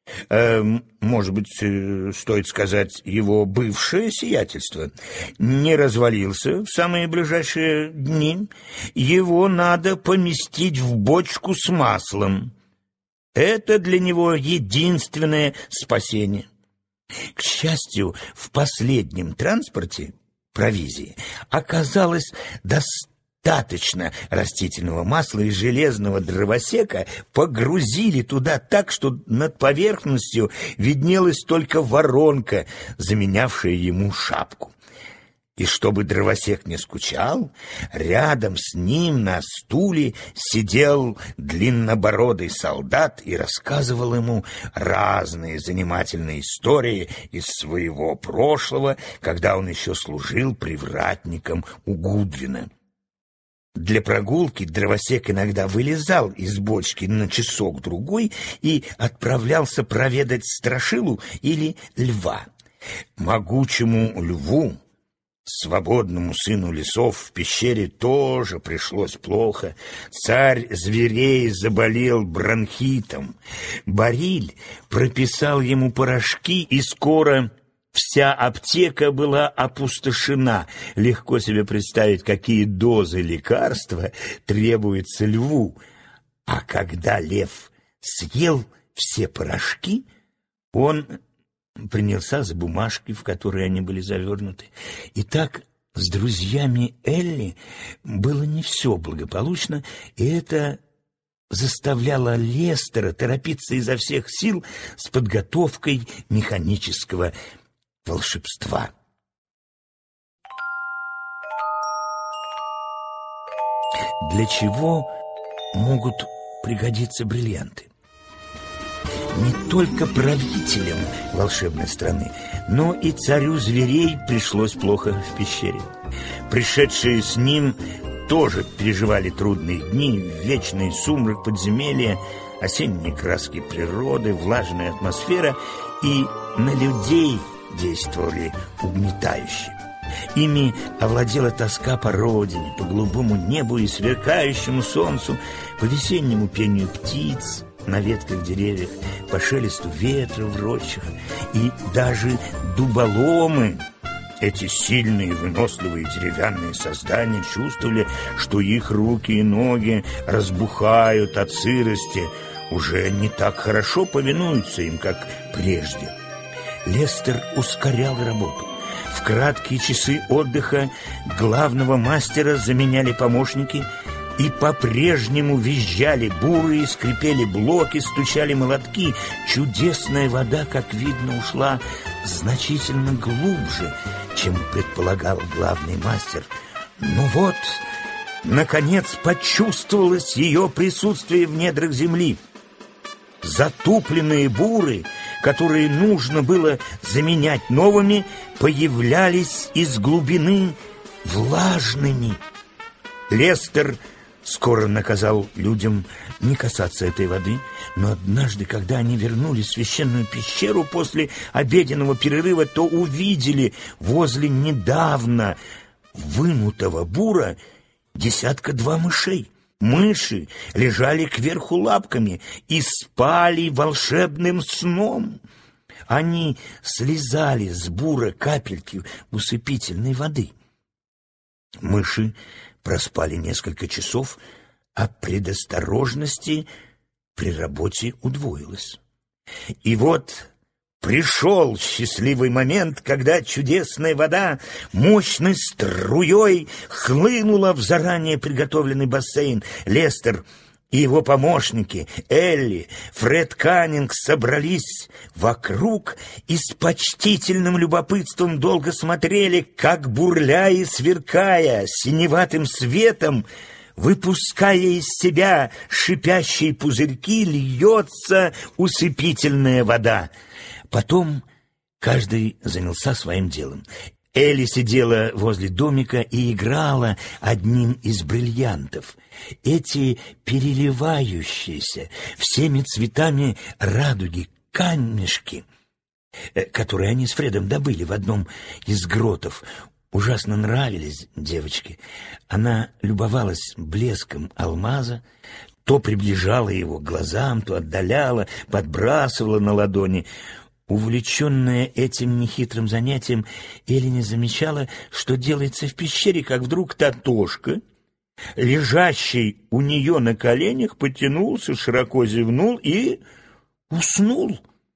может быть, стоит сказать, его бывшее сиятельство, не развалился в самые ближайшие дни, его надо поместить в бочку с маслом. Это для него единственное спасение. К счастью, в последнем транспорте провизии оказалось достаточно растительного масла, и железного дровосека погрузили туда так, что над поверхностью виднелась только воронка, заменявшая ему шапку. И чтобы дровосек не скучал, рядом с ним на стуле сидел длиннобородый солдат и рассказывал ему разные занимательные истории из своего прошлого, когда он еще служил привратником у Гудвина. Для прогулки дровосек иногда вылезал из бочки на часок-другой и отправлялся проведать Страшилу или льва. Могучему льву, свободному сыну лесов, в пещере тоже пришлось плохо. Царь зверей заболел бронхитом. Бариль прописал ему порошки, и скоро вся аптека была опустошена. Легко себе представить, какие дозы лекарства требуются льву. А когда лев съел все порошки, он принялся за бумажки, в которые они были завернуты. И так с друзьями Элли было не все благополучно, и это заставляло Лестера торопиться изо всех сил с подготовкой механического волшебства. Для чего могут пригодиться бриллианты? Не только правителям волшебной страны, но и царю зверей пришлось плохо в пещере. Пришедшие с ним тоже переживали трудные дни, вечный сумрак подземелья, осенние краски природы, влажная атмосфера, и на людей действовали угнетающе. Ими овладела тоска по родине, по голубому небу и сверкающему солнцу, по весеннему пению птиц на ветках деревьев, по шелесту ветра в рощах. И даже дуболомы, эти сильные, выносливые деревянные создания, чувствовали, что их руки и ноги разбухают от сырости, уже не так хорошо повинуются им, как прежде. Лестер ускорял работу. В краткие часы отдыха главного мастера заменяли помощники, и по-прежнему визжали буры, скрипели блоки, стучали молотки. Чудесная вода, как видно, ушла значительно глубже, чем предполагал главный мастер. Но вот, наконец, почувствовалось ее присутствие в недрах земли. Затупленные буры которые нужно было заменять новыми, появлялись из глубины влажными. Лестер скоро наказал людям не касаться этой воды, но однажды, когда они вернулись в священную пещеру после обеденного перерыва, то увидели возле недавно вынутого бура 2 мышей. Мыши лежали кверху лапками и спали волшебным сном. Они слезали с бура капельки усыпительной воды. Мыши проспали несколько часов, а предосторожности при работе удвоилось. И вот пришел счастливый момент, когда чудесная вода мощной струей хлынула в заранее приготовленный бассейн. Лестер и его помощники Элли, Фред Каннинг собрались вокруг и с почтительным любопытством долго смотрели, как, бурляя и сверкая синеватым светом, выпуская из себя шипящие пузырьки, льется усыпительная вода. Потом каждый занялся своим делом. Элли сидела возле домика и играла одним из бриллиантов. Эти переливающиеся всеми цветами радуги камешки, которые они с Фредом добыли в одном из гротов, ужасно нравились девочке. Она любовалась блеском алмаза, то приближала его к глазам, то отдаляла, подбрасывала на ладони. Увлеченная этим нехитрым занятием, Элли не замечала, что делается в пещере, как вдруг Татошка, лежащий у нее на коленях, потянулся, широко зевнул и уснул.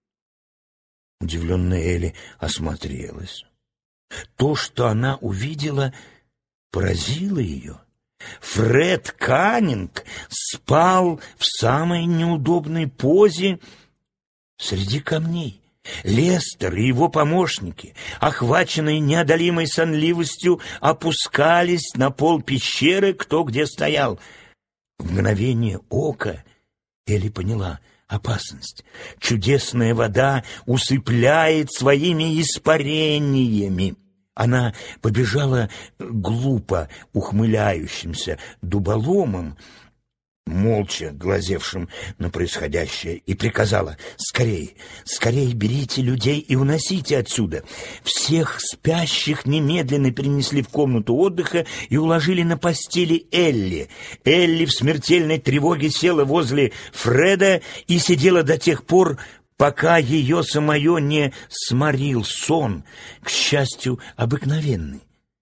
Удивленная Элли осмотрелась. То, что она увидела, поразило ее. Фред Каннинг спал в самой неудобной позе среди камней. Лестер и его помощники, охваченные неодолимой сонливостью, опускались на пол пещеры, кто где стоял. В мгновение ока Элли поняла опасность. Чудесная вода усыпляет своими испарениями. Она побежала глупо ухмыляющимся дуболомом, молча глазевшим на происходящее, и приказала: «Скорей, скорей берите людей и уносите отсюда». Всех спящих немедленно перенесли в комнату отдыха и уложили на постели Элли. Элли в смертельной тревоге села возле Фреда и сидела до тех пор, пока ее самое не сморил сон, к счастью, обыкновенный.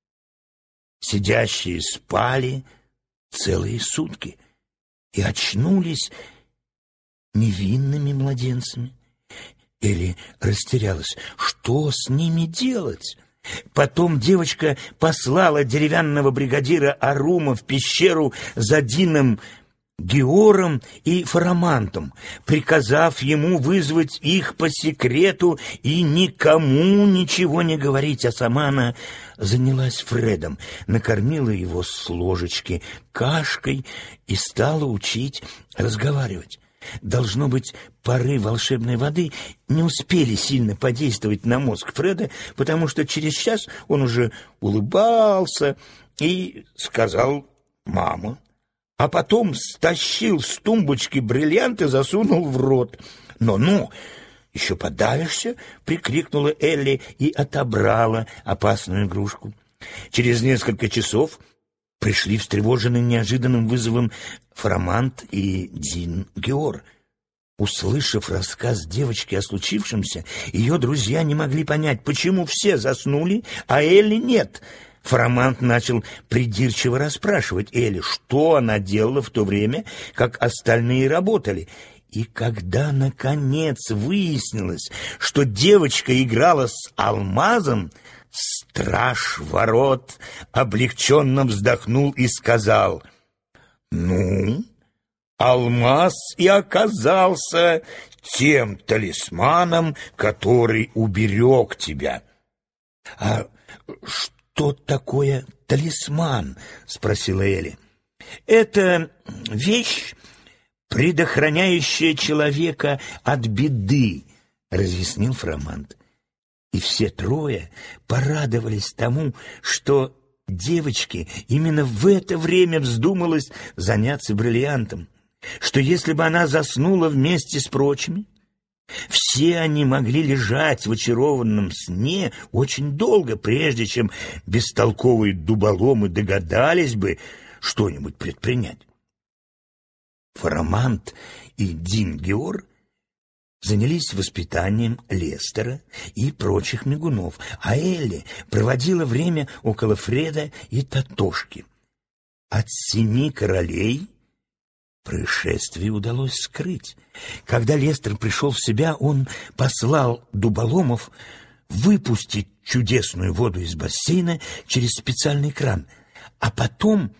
Сидящие спали целые сутки и очнулись невинными младенцами. Элли растерялась. Что с ними делать? Потом девочка послала деревянного бригадира Арума в пещеру за Дином Геором и Фарамантом, приказав ему вызвать их по секрету и никому ничего не говорить, а сама она занялась Фредом, накормила его с ложечки кашкой и стала учить разговаривать. Должно быть, пары волшебной воды не успели сильно подействовать на мозг Фреда, потому что через час он уже улыбался и сказал «мама», а потом стащил с тумбочки бриллиант и засунул в рот. «Ну-ну, еще подавишься!» — прикрикнула Элли и отобрала опасную игрушку. Через несколько часов пришли встревоженные неожиданным вызовом Фарамант и Дин Геор. Услышав рассказ девочки о случившемся, ее друзья не могли понять, почему все заснули, а Элли нет. Фарамант начал придирчиво расспрашивать Элли, что она делала в то время, как остальные работали. И когда, наконец, выяснилось, что девочка играла с алмазом, страж ворот облегченно вздохнул и сказал: «Ну, алмаз и оказался тем талисманом, который уберег тебя». «А что такое талисман?» — спросила Элли. «Это вещь, предохраняющая человека от беды», разъяснил Фромант. И все трое порадовались тому, что девочке именно в это время вздумалось заняться бриллиантом, что если бы она заснула вместе с прочими, все они могли лежать в очарованном сне очень долго, прежде чем бестолковые дуболомы догадались бы что-нибудь предпринять. Фромант и Дингиор занялись воспитанием Лестера и прочих мигунов, а Элли проводила время около Фреда и Татошки. От 7 королей происшествие удалось скрыть. Когда Лестер пришел в себя, он послал дуболомов выпустить чудесную воду из бассейна через специальный кран, а потом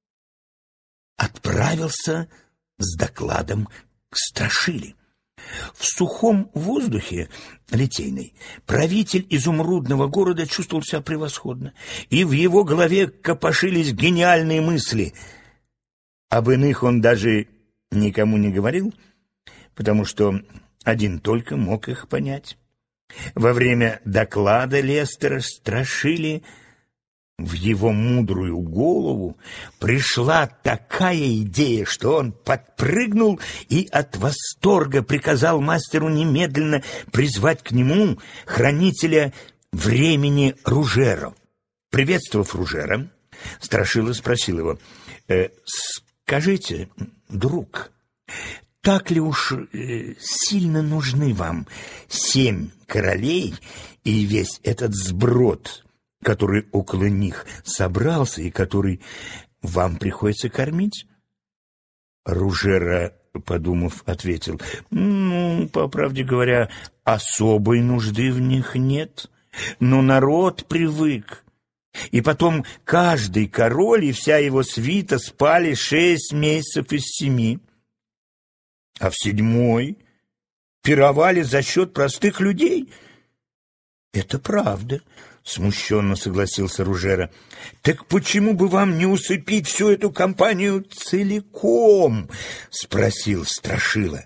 отправился с докладом к Страшиле. В сухом воздухе Литейной правитель изумрудного города чувствовал себя превосходно, и в его голове копошились гениальные мысли. Об иных он даже никому не говорил, потому что один только мог их понять. Во время доклада Лестера Страшиле в его мудрую голову пришла такая идея, что он подпрыгнул и от восторга приказал мастеру немедленно призвать к нему хранителя времени Ружера. Приветствовав Ружера, Страшила спросил его: «Скажите, друг, так ли уж сильно нужны вам 7 королей и весь этот сброд, который около них собрался и который вам приходится кормить?» Ружера, подумав, ответил: по правде говоря, особой нужды в них нет, но народ привык. И потом каждый король и вся его свита спали 6 месяцев из 7, а в 7-й пировали за счет простых людей. Это правда, смущенно согласился Ружера. Так почему бы вам не усыпить всю эту компанию целиком? Спросил Страшила.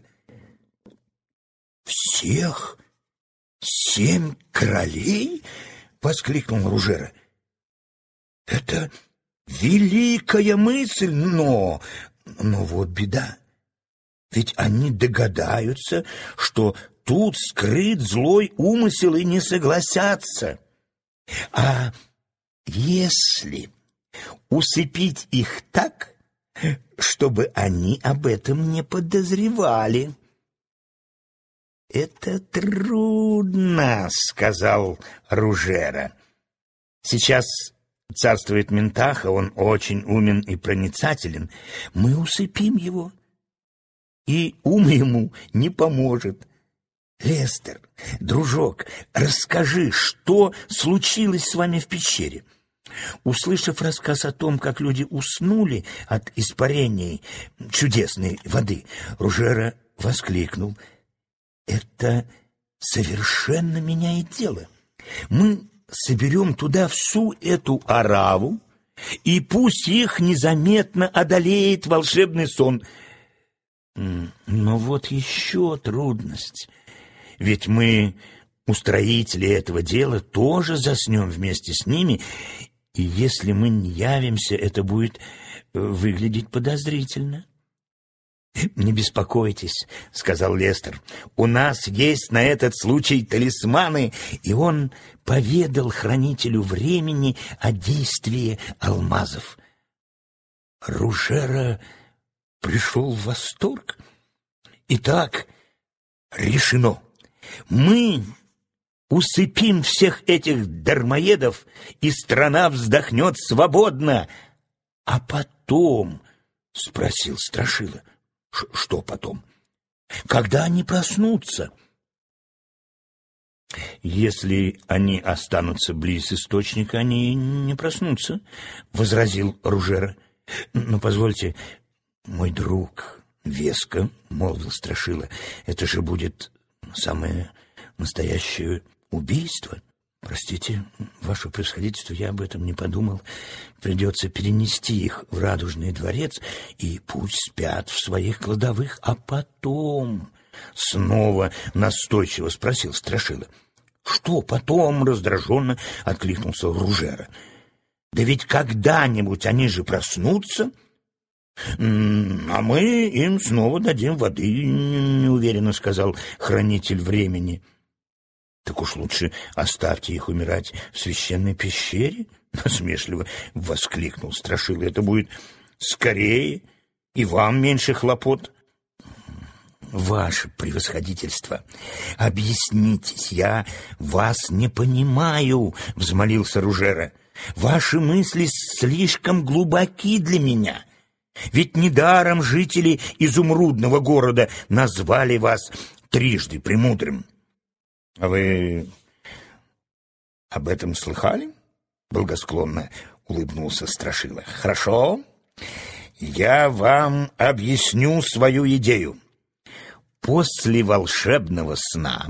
Всех 7 королей? Воскликнул Ружера. Это великая мысль, но вот беда. Ведь они догадаются, что тут скрыт злой умысел, и не согласятся. А если усыпить их так, чтобы они об этом не подозревали? Это трудно, сказал Ружера. Сейчас царствует Ментаха, он очень умен и проницателен. Мы усыпим его, и ум ему не поможет. Лестер, дружок, расскажи, что случилось с вами в пещере? Услышав рассказ о том, как люди уснули от испарений чудесной воды, Ружера воскликнул: это совершенно меняет дело. Мы соберем туда всю эту ораву, и пусть их незаметно одолеет волшебный сон. Но вот еще трудность. Ведь мы, устроители этого дела, тоже заснем вместе с ними, и если мы не явимся, это будет выглядеть подозрительно. «Не беспокойтесь», — сказал Лестер, — «у нас есть на этот случай талисманы». И он поведал хранителю времени о действии алмазов. Ружера пришел в восторг. «Итак, решено. Мы усыпим всех этих дармоедов, и страна вздохнет свободно». «А потом?» — спросил Страшила. «Что потом?» «Когда они проснутся?» «Если они останутся близ источника, они не проснутся», — возразил Ружера. «Но позвольте, мой друг», — веско молвил Страшила, — «это же будет самое настоящее убийство». «Простите, ваше превосходительство, я об этом не подумал. Придется перенести их в Радужный дворец, и пусть спят в своих кладовых, а потом Снова настойчиво спросил Страшила. Что потом? Раздраженно откликнулся Ружера. Да ведь когда-нибудь они же проснутся, а мы им снова дадим воды, неуверенно сказал хранитель времени. Так уж лучше оставьте их умирать в священной пещере, насмешливо воскликнул Страшила. Это будет скорее, и вам меньше хлопот. Ваше превосходительство, объяснитесь, я вас не понимаю, взмолился Ружера. Ваши мысли слишком глубоки для меня. Ведь недаром жители изумрудного города назвали вас трижды премудрым. А вы об этом слыхали? Благосклонно улыбнулся Страшила. Хорошо, я вам объясню свою идею. После волшебного сна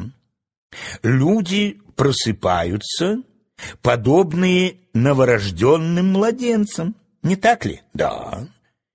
люди просыпаются, подобные новорожденным младенцам, не так ли? Да.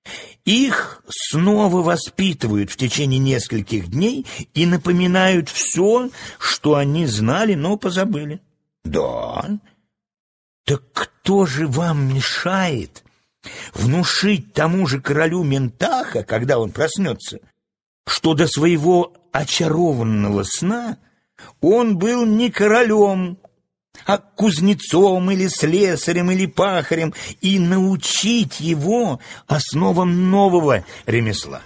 Их снова воспитывают в течение нескольких дней и напоминают все, что они знали, но позабыли. Да. Так кто же вам мешает внушить тому же королю Ментаха, когда он проснется, что до своего очарованного сна он был не королем, а кузнецом или слесарем или пахарем, и научить его основам нового ремесла?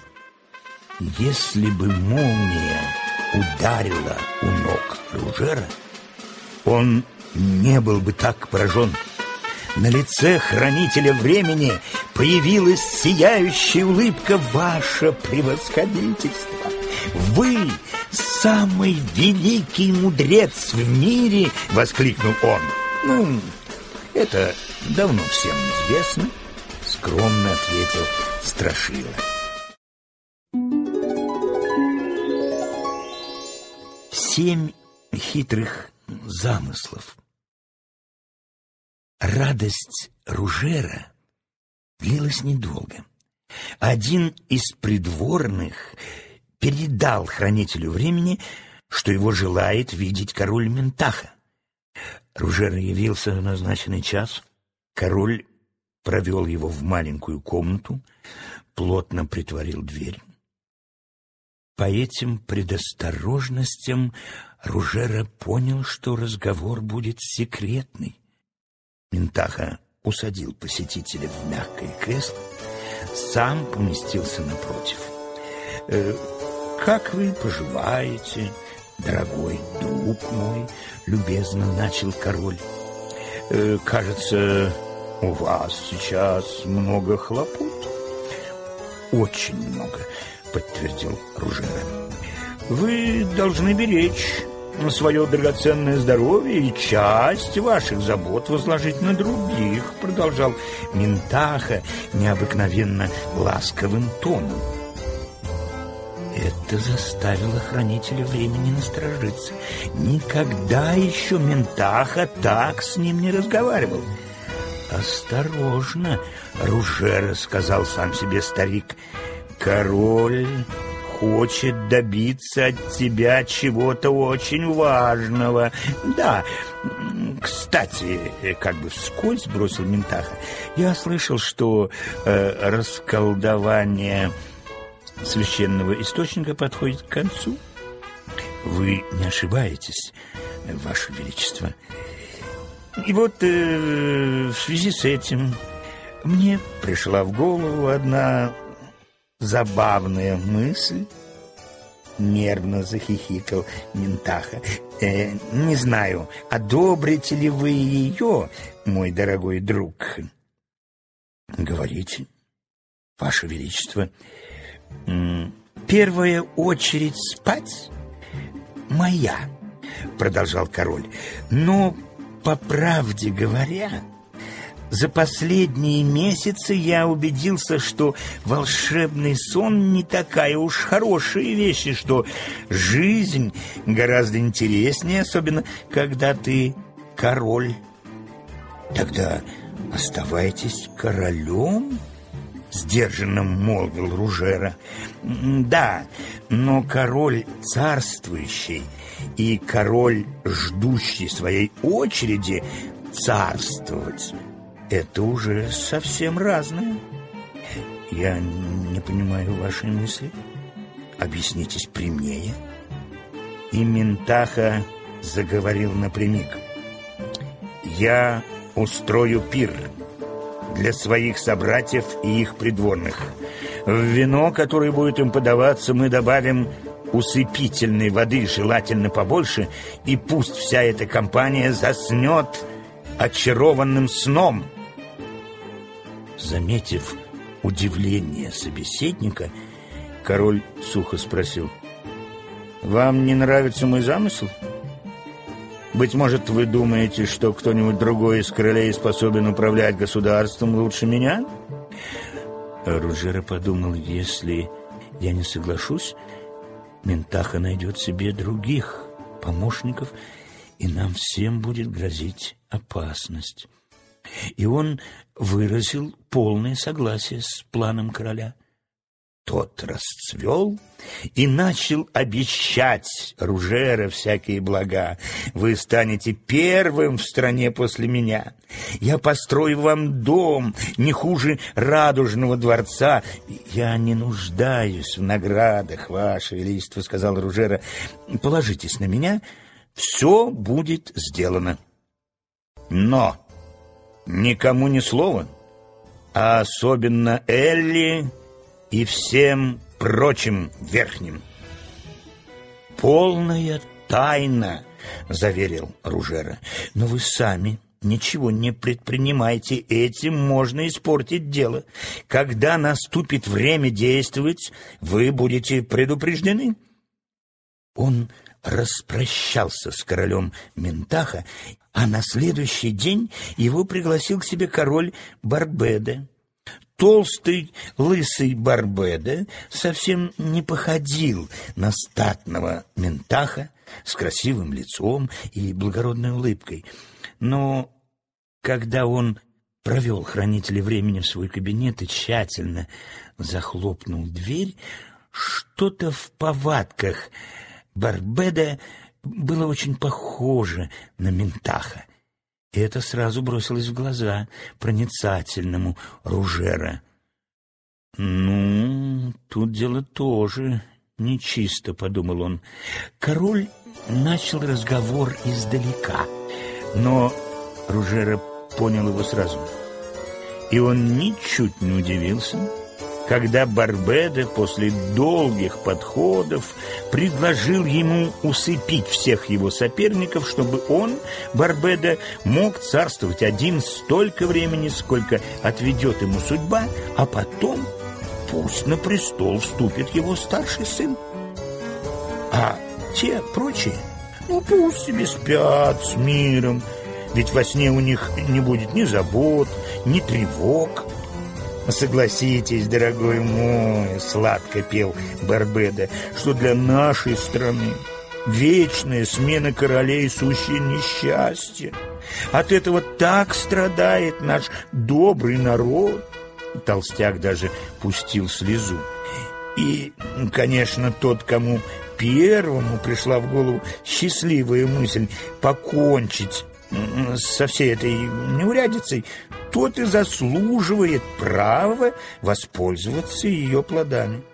Если бы молния ударила у ног Ружера, он не был бы так поражен. На лице хранителя времени появилась сияющая улыбка. Ваше превосходительство! Вы самый великий мудрец в мире! — воскликнул он. Ну, это давно всем известно, — скромно ответил Страшила. Семь хитрых замыслов. Радость Ружера длилась недолго. Один из придворных передал хранителю времени, что его желает видеть король Ментаха. Ружера явился в назначенный час. Король провел его в маленькую комнату, плотно притворил дверь. По этим предосторожностям Ружера понял, что разговор будет секретный. Ментаха усадил посетителя в мягкое кресло, сам поместился напротив. «Как вы поживаете, дорогой друг мой?» — любезно начал король. «Кажется, у вас сейчас много хлопот». «Очень много», — подтвердил Ружера. «Вы должны беречь свое драгоценное здоровье и часть ваших забот возложить на других», — продолжал Ментаха необыкновенно ласковым тоном. Это заставило хранителя времени насторожиться. Никогда еще Ментаха так с ним не разговаривал. «Осторожно, Ружера», — сказал сам себе старик, — «король хочет добиться от тебя чего-то очень важного. Да, кстати, как бы вскользь бросил Ментаха, я слышал, что расколдование священного источника подходит к концу». «Вы не ошибаетесь, Ваше Величество. И вот в связи с этим мне пришла в голову одна забавная мысль». Нервно захихикал Ментаха. «Не знаю, одобрите ли вы ее, мой дорогой друг?» «Говорите, Ваше Величество». «Первая очередь спать моя», — продолжал король. «Но, по правде говоря, за последние месяцы я убедился, что волшебный сон не такая уж хорошая вещь, и что жизнь гораздо интереснее, особенно когда ты король». «Тогда оставайтесь королем сдержанно молвил Ружера. Да, молвил Ружера. Да, но король царствующий и король, ждущий своей очереди царствовать, это уже совсем разное. Я не понимаю вашей мысли. Объяснитесь прямее. И Ментаха заговорил напрямик. Я устрою пир для своих собратьев и их придворных. В вино, которое будет им подаваться, мы добавим усыпительной воды, желательно побольше, и пусть вся эта компания заснет очарованным сном. Заметив удивление собеседника, король сухо спросил: «Вам не нравится мой замысел? Быть может, вы думаете, что кто-нибудь другой из королей способен управлять государством лучше меня?» Ружера подумал: если я не соглашусь, Ментаха найдет себе других помощников, и нам всем будет грозить опасность. И он выразил полное согласие с планом короля. Тот расцвел и начал обещать Ружера всякие блага. «Вы станете первым в стране после меня. Я построю вам дом не хуже Радужного дворца». «Я не нуждаюсь в наградах, Ваше Величество», — сказал Ружера. «Положитесь на меня, все будет сделано. Но никому ни слова, а особенно Элли и всем прочим верхним». «Полная тайна», — заверил Ружера. «Но вы сами ничего не предпринимайте, этим можно испортить дело. Когда наступит время действовать, вы будете предупреждены». Он распрощался с королем Ментаха, а на следующий день его пригласил к себе король Барбеда. Толстый, лысый Барбеда совсем не походил на статного Ментаха с красивым лицом и благородной улыбкой. Но когда он провел хранителя времени в свой кабинет и тщательно захлопнул дверь, что-то в повадках Барбеда было очень похоже на Ментаха. И это сразу бросилось в глаза проницательному Ружера. «Ну, тут дело тоже нечисто», — подумал он. Король начал разговор издалека, но Ружера понял его сразу. И он ничуть не удивился, когда Барбеда после долгих подходов предложил ему усыпить всех его соперников, чтобы он, Барбеда, мог царствовать один столько времени, сколько отведет ему судьба, а потом пусть на престол вступит его старший сын. А те прочие, пусть себе спят с миром, ведь во сне у них не будет ни забот, ни тревог. «Согласитесь, дорогой мой, — сладко пел Барбеда, — что для нашей страны вечная смена королей — сущее несчастье. От этого так страдает наш добрый народ». Толстяк даже пустил слезу. И, конечно, тот, кому первому пришла в голову счастливая мысль покончить со всей этой неурядицей, тот и заслуживает права воспользоваться ее плодами.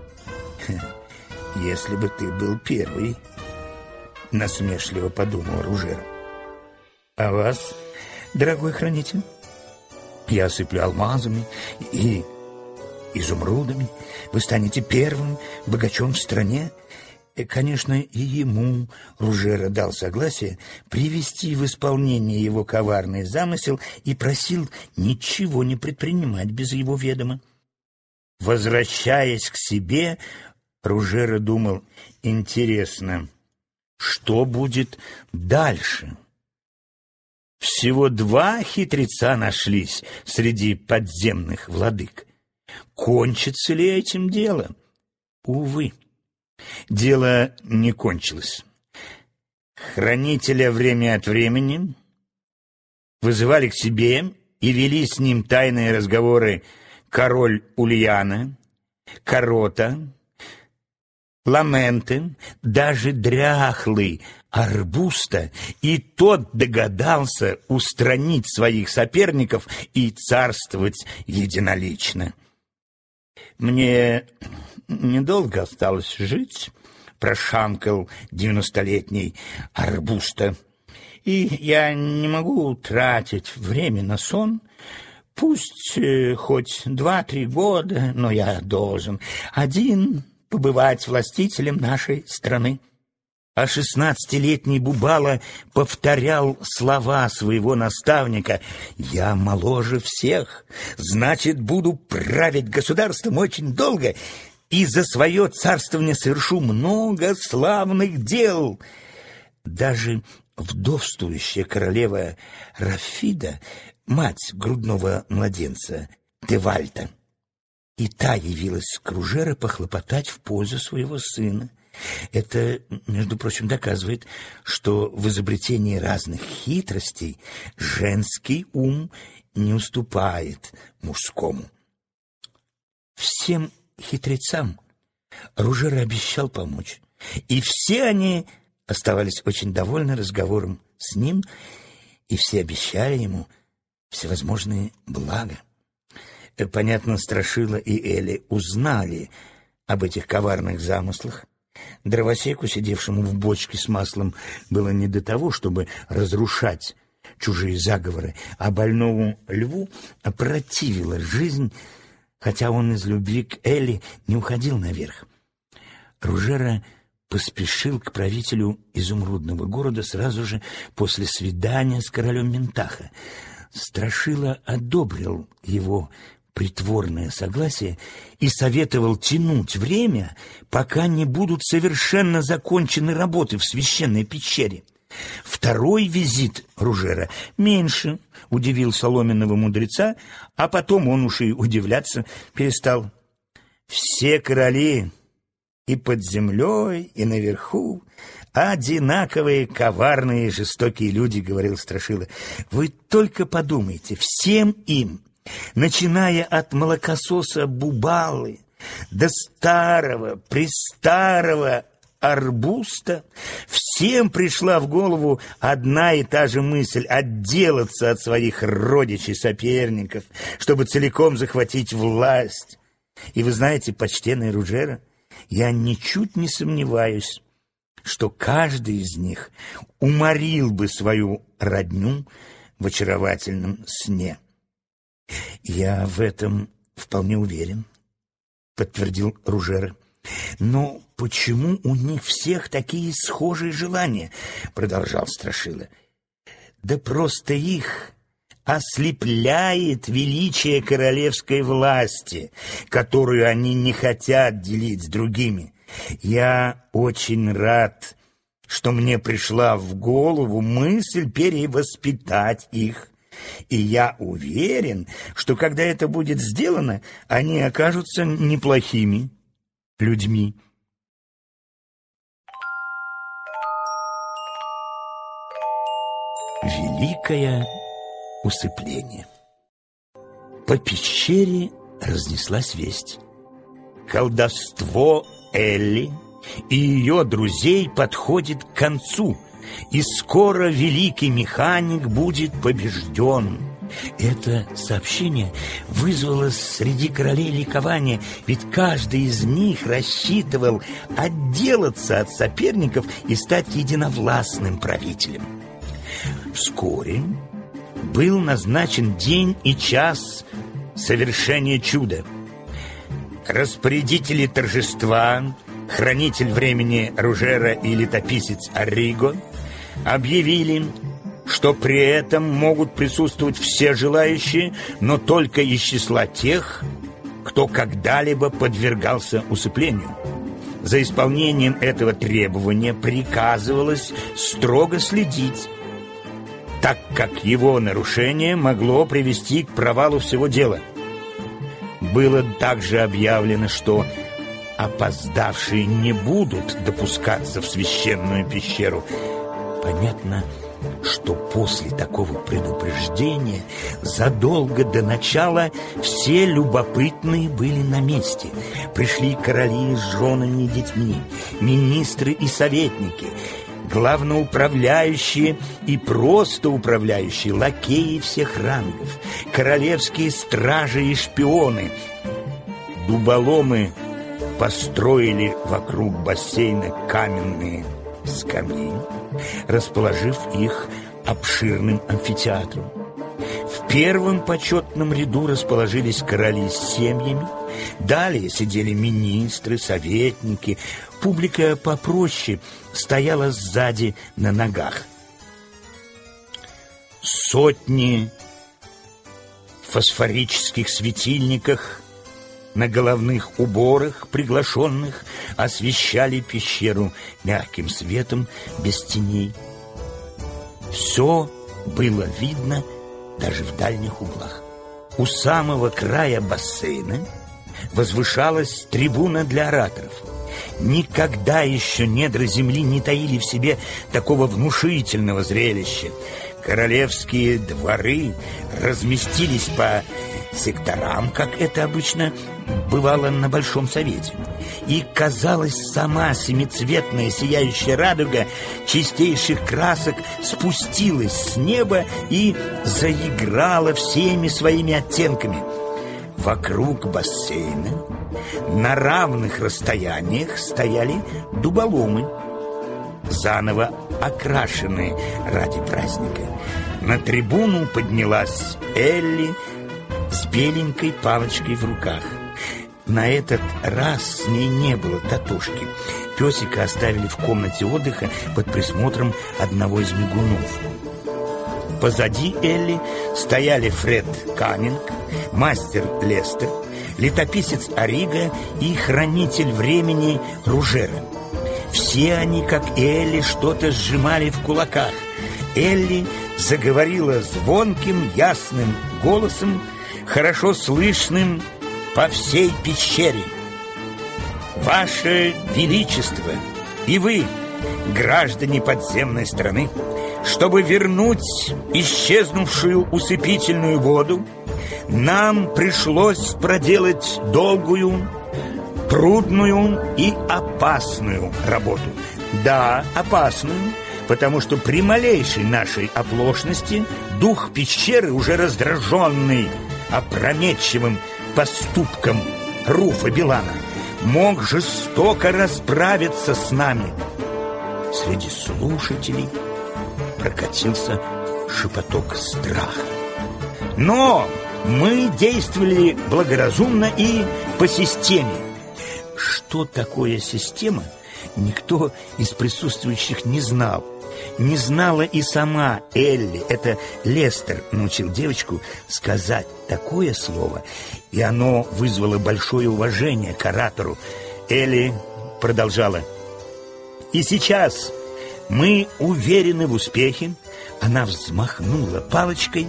«Если бы ты был первый, — насмешливо подумал Ружера. — А вас, дорогой хранитель, я осыплю алмазами и изумрудами. Вы станете первым богачом в стране». Конечно, и ему Ружера дал согласие привести в исполнение его коварный замысел и просил ничего не предпринимать без его ведома. Возвращаясь к себе, Ружера думал: интересно, что будет дальше? Всего 2 хитреца нашлись среди подземных владык. Кончится ли этим дело? Увы. Дело не кончилось. Хранителя время от времени вызывали к себе и вели с ним тайные разговоры король Ульяна, Корота, Ламенте, даже дряхлый Арбуста, и тот догадался устранить своих соперников и царствовать единолично. «Мне недолго осталось жить», — прошамкал 90-летний Арбуста, «и я не могу тратить время на сон. Пусть хоть 2-3 года, но я должен один побывать властителем нашей страны». А 16-летний Бубала повторял слова своего наставника: «Я моложе всех, значит, буду править государством очень долго, и за свое царствование совершу много славных дел». Даже вдовствующая королева Рафида, мать грудного младенца Девальта, и та явилась к Ружера похлопотать в пользу своего сына. Это, между прочим, доказывает, что в изобретении разных хитростей женский ум не уступает мужскому. Всем хитрецам Ружер обещал помочь, и все они оставались очень довольны разговором с ним, и все обещали ему всевозможные блага. Понятно, Страшила и Эли узнали об этих коварных замыслах. Дровосеку, сидевшему в бочке с маслом, было не до того, чтобы разрушать чужие заговоры, а больному льву опротивила жизнь, хотя он из любви к Эли не уходил наверх. Ружера поспешил к правителю изумрудного города сразу же после свидания с королем Ментаха. Страшила одобрил его притворное согласие и советовал тянуть время, пока не будут совершенно закончены работы в священной пещере. Второй визит Ружера меньше удивил соломенного мудреца, а потом он уж и удивляться перестал. «Все короли и под землей, и наверху одинаковые коварные и жестокие люди», — говорил Страшила. «Вы только подумайте, всем им, начиная от молокососа Бубалы до старого-престарого Арбуста, всем пришла в голову одна и та же мысль — отделаться от своих родичей-соперников, чтобы целиком захватить власть. И вы знаете, почтенный Ружера, я ничуть не сомневаюсь, что каждый из них уморил бы свою родню в очаровательном сне». «Я в этом вполне уверен», — подтвердил Ружера. «Но почему у них всех такие схожие желания?» — продолжал Страшила. «Да просто их ослепляет величие королевской власти, которую они не хотят делить с другими. Я очень рад, что мне пришла в голову мысль перевоспитать их. И я уверен, что когда это будет сделано, они окажутся неплохими людьми». Великое усыпление. По пещере разнеслась весть. Колдовство Элли и ее друзей подходит к концу, и скоро великий механик будет побежден. Это сообщение вызвало среди королей ликование, ведь каждый из них рассчитывал отделаться от соперников и стать единовластным правителем. Вскоре был назначен день и час совершения чуда. Распорядители торжества, хранитель времени Ружера и летописец Арриго объявили, что при этом могут присутствовать все желающие, но только из числа тех, кто когда-либо подвергался усыплению. За исполнением этого требования приказывалось строго следить, так как его нарушение могло привести к провалу всего дела. Было также объявлено, что опоздавшие не будут допускаться в священную пещеру. Понятно, что после такого предупреждения задолго до начала все любопытные были на месте. Пришли короли с женами и детьми, министры и советники, главноуправляющие и просто управляющие, лакеи всех рангов, королевские стражи и шпионы. Дуболомы построили вокруг бассейна каменные скамьи, расположив их обширным амфитеатром. В первом почетном ряду расположились короли с семьями, далее сидели министры, советники. Публика попроще стояла сзади на ногах. Сотни фосфорических светильниках на головных уборах приглашенных освещали пещеру мягким светом, без теней. Все было видно даже в дальних углах. У самого края бассейна возвышалась трибуна для ораторов. Никогда еще недра земли не таили в себе такого внушительного зрелища. Королевские дворы разместились по секторам, как это обычно бывало на Большом Совете. И, казалось, сама семицветная сияющая радуга чистейших красок спустилась с неба и заиграла всеми своими оттенками. Вокруг бассейна на равных расстояниях стояли дуболомы, заново окрашенные ради праздника. На трибуну поднялась Элли с беленькой палочкой в руках. На этот раз с ней не было Татошки. Песика оставили в комнате отдыха под присмотром одного из мигунов. Позади Элли стояли Фред Каннинг, мастер Лестер, летописец Ориго и хранитель времени Ружера. Все они, как и Элли, что-то сжимали в кулаках. Элли заговорила звонким, ясным голосом, хорошо слышным по всей пещере. «Ваше Величество и вы, граждане подземной страны, чтобы вернуть исчезнувшую усыпительную воду, нам пришлось проделать долгую, трудную и опасную работу. Да, опасную, потому что при малейшей нашей оплошности дух пещеры, уже раздраженный опрометчивым поступком Руфа Билана, мог жестоко расправиться с нами. Среди слушателей прокатился шепоток страха. Но мы действовали благоразумно и по системе. Что такое система, никто из присутствующих не знал. Не знала и сама Элли. Это Лестер научил девочку сказать такое слово, и оно вызвало большое уважение к оратору. Элли продолжала. «И сейчас мы уверены в успехе». Она взмахнула палочкой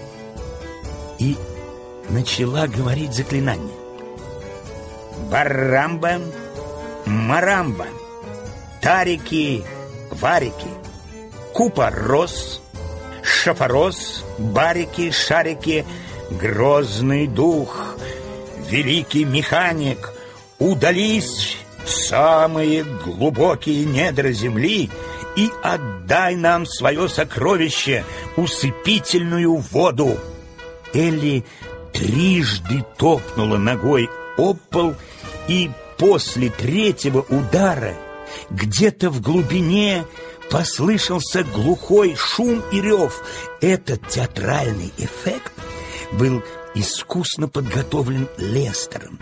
и начала говорить заклинание. «Барамба, марамба, тарики, варики, купорос, шафорос, барики, шарики, грозный дух, великий механик, удались в самые глубокие недра земли и отдай нам свое сокровище, усыпительную воду». Элли трижды топнула ногой об пол, и после третьего удара где-то в глубине послышался глухой шум и рев. Этот театральный эффект был искусно подготовлен Лестером.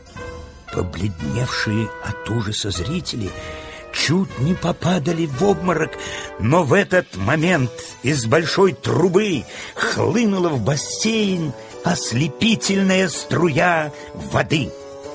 Побледневшие от ужаса зрители чуть не попадали в обморок, но в этот момент из большой трубы хлынула в бассейн ослепительная струя воды.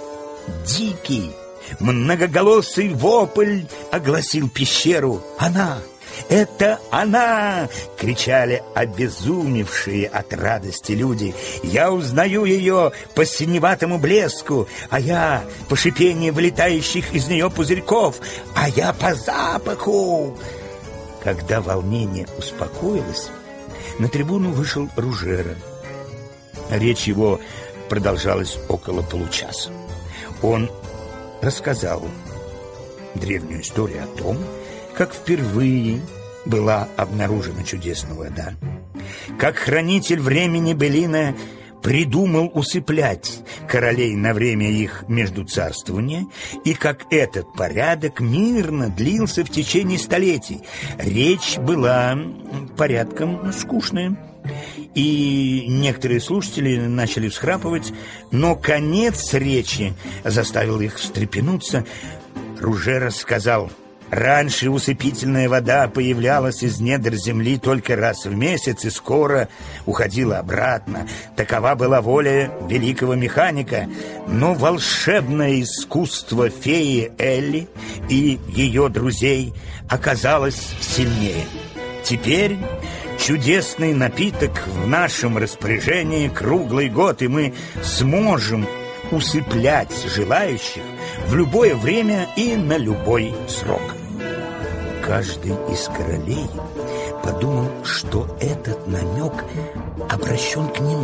Дикий, многоголосый вопль огласил пещеру. «Она! Это она!» — кричали обезумевшие от радости люди. «Я узнаю ее по синеватому блеску, а я по шипению вылетающих из нее пузырьков, а я по запаху!» Когда волнение успокоилось, на трибуну вышел Ружера. Речь его продолжалась около получаса. Он рассказал древнюю историю о том, как впервые была обнаружена чудесная вода, как хранитель времени Белина придумал усыплять королей на время их междуцарствования, и как этот порядок мирно длился в течение столетий. Речь была порядком скучная, и некоторые слушатели начали всхрапывать, но конец речи заставил их встрепенуться. Ружера сказал: «Раньше усыпительная вода появлялась из недр земли только раз в месяц и скоро уходила обратно. Такова была воля великого механика. Но волшебное искусство феи Элли и ее друзей оказалось сильнее. Теперь чудесный напиток в нашем распоряжении круглый год, и мы сможем усыплять желающих в любое время и на любой срок». Каждый из королей подумал, что этот намек обращен к нему,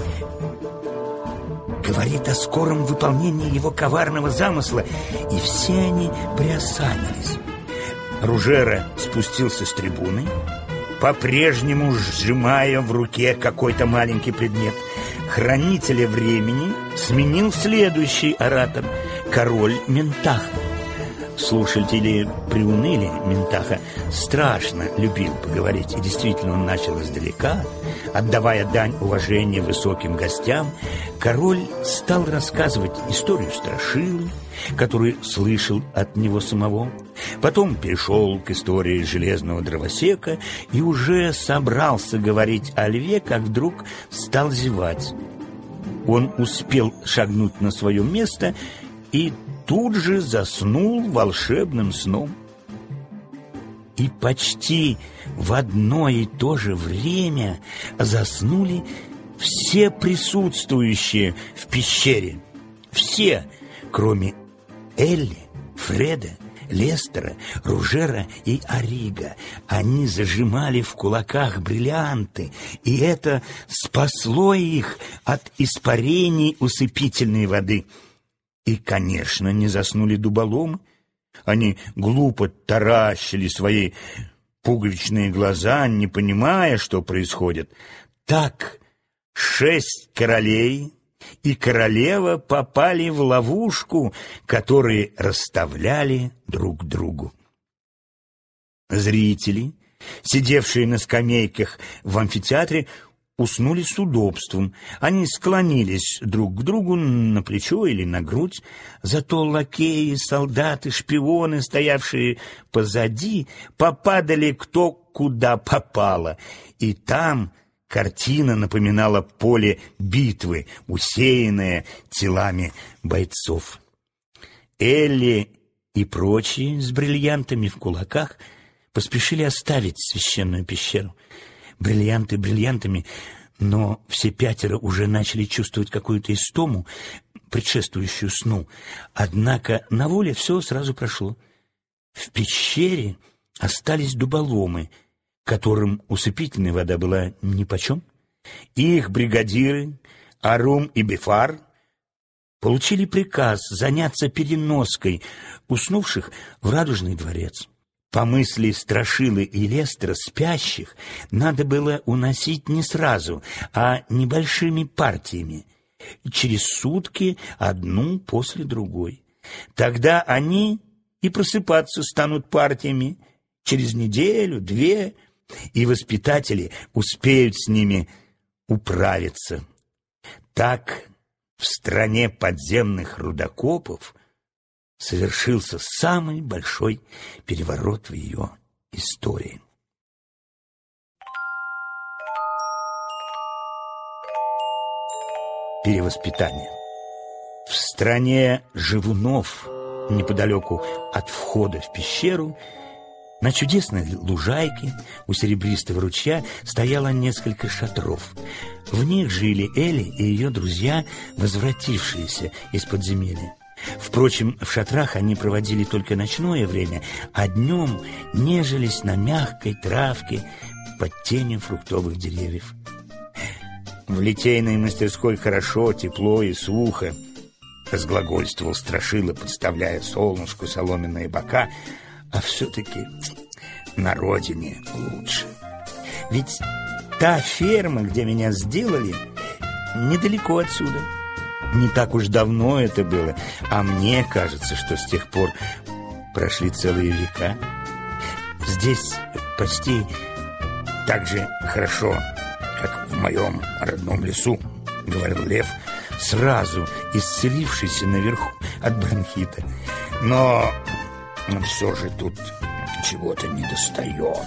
говорит о скором выполнении его коварного замысла, и все они приосанились. Ружера спустился с трибуны, по-прежнему сжимая в руке какой-то маленький предмет. Хранителя времени сменил следующий оратор, король Ментах. Слушатели приуныли. Ментаха страшно любил поговорить, и действительно он начал издалека, отдавая дань уважения высоким гостям. Король стал рассказывать историю страшилы, которую слышал от него самого. Потом перешел к истории железного дровосека и уже собрался говорить о льве, как вдруг стал зевать. Он успел шагнуть на свое место и тут же заснул волшебным сном. И почти в одно и то же время заснули все присутствующие в пещере. Все, кроме Элли, Фреда, Лестера, Ружера и Арига. Они зажимали в кулаках бриллианты, и это спасло их от испарений усыпительной воды. И, конечно, не заснули дуболомы. Они глупо таращили свои пуговичные глаза, не понимая, что происходит. Так 6 королей и королева попали в ловушку, которую расставляли друг другу. Зрители, сидевшие на скамейках в амфитеатре, уснули с удобством. Они склонились друг к другу на плечо или на грудь. Зато лакеи, солдаты, шпионы, стоявшие позади, попадали кто куда попало. И там картина напоминала поле битвы, усеянное телами бойцов. Элли и прочие с бриллиантами в кулаках поспешили оставить священную пещеру. Бриллианты бриллиантами, но все 5 уже начали чувствовать какую-то истому, предшествующую сну. Однако на воле все сразу прошло. В пещере остались дуболомы, которым усыпительная вода была нипочем. Их бригадиры Арум и Бефар получили приказ заняться переноской уснувших в Радужный дворец. По мысли Страшилы и Лестера, спящих надо было уносить не сразу, а небольшими партиями, через сутки одну после другой. Тогда они и просыпаться станут партиями через неделю, 2, и воспитатели успеют с ними управиться. Так в стране подземных рудокопов совершился самый большой переворот в ее истории. Перевоспитание. В стране живунов, неподалеку от входа в пещеру, на чудесной лужайке у серебристого ручья стояло несколько шатров. В них жили Элли и ее друзья, возвратившиеся из подземелья. Впрочем, в шатрах они проводили только ночное время, а днем нежились на мягкой травке под тенью фруктовых деревьев. В литейной мастерской хорошо, тепло и сухо, разглагольствовал Страшила, подставляя солнышку соломенные бока, а все-таки на родине лучше. Ведь та ферма, где меня сделали, недалеко отсюда. Не так уж давно это было, а мне кажется, что с тех пор прошли целые века. Здесь почти так же хорошо, как в моем родном лесу, — говорил Лев, сразу исцелившийся наверху от бронхита. Но все же тут чего-то недостает.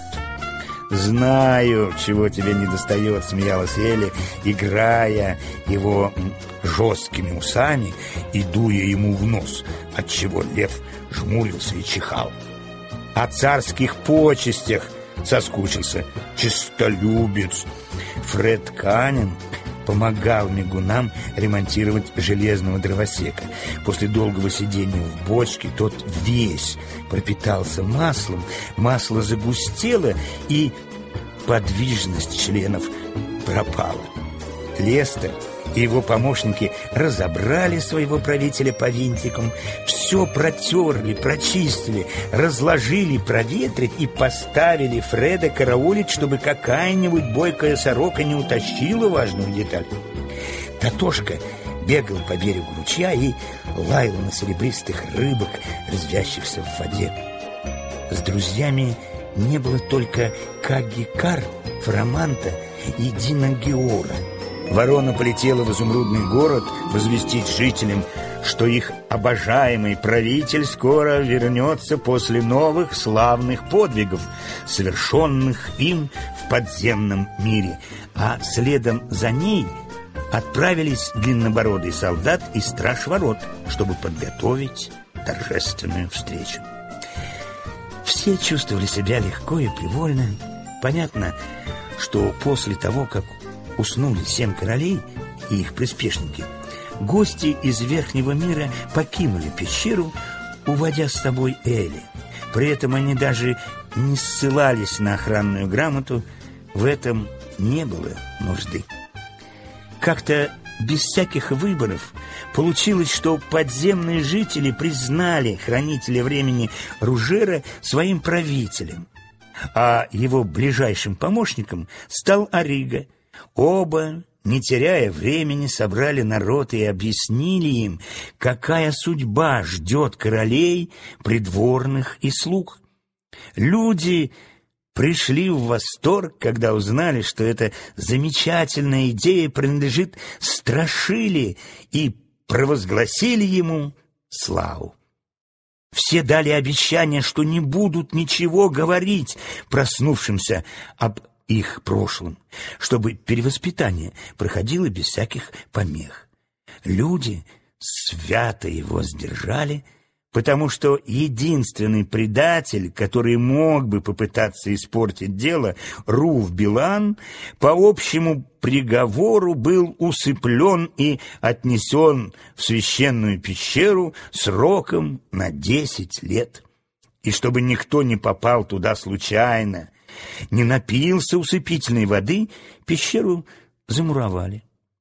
«Знаю, чего тебе недостает», — смеялась Элли, играя его жесткими усами и дуя ему в нос, отчего Лев жмурился и чихал. «О царских почестях соскучился, честолюбец». Фред Канен помогал мигунам ремонтировать железного дровосека. После долгого сидения в бочке тот весь пропитался маслом, масло загустело, и подвижность членов пропала. Лестер и его помощники разобрали своего правителя по винтикам, все протерли, прочистили, разложили, проветрить и поставили Фреда караулить, чтобы какая-нибудь бойкая сорока не утащила важную деталь. Татошка бегал по берегу ручья и лаял на серебристых рыбок, резвящихся в воде. С друзьями не было только Кагикар, Фраманта и Динагиора. Ворона полетела в изумрудный город возвестить жителям, что их обожаемый правитель скоро вернется после новых славных подвигов, совершенных им в подземном мире, а следом за ней отправились длиннобородый солдат и страж ворот, чтобы подготовить торжественную встречу. Все чувствовали себя легко и привольно. Понятно, что после того, как уснули 7 королей и их приспешники, гости из верхнего мира покинули пещеру, уводя с собой Элли. При этом они даже не ссылались на охранную грамоту, в этом не было нужды. Как-то без всяких выборов получилось, что подземные жители признали хранителя времени Ружера своим правителем, а его ближайшим помощником стал Арига. Оба, не теряя времени, собрали народ и объяснили им, какая судьба ждет королей, придворных и слуг. Люди пришли в восторг, когда узнали, что эта замечательная идея принадлежит Страшиле, и провозгласили ему славу. Все дали обещание, что не будут ничего говорить проснувшимся об их прошлом, чтобы перевоспитание проходило без всяких помех. Люди свято его сдержали, потому что единственный предатель, который мог бы попытаться испортить дело, Рув-Билан, по общему приговору был усыплен и отнесен в священную пещеру сроком на 10 лет. И чтобы никто не попал туда случайно, не напился усыпительной воды, пещеру замуровали.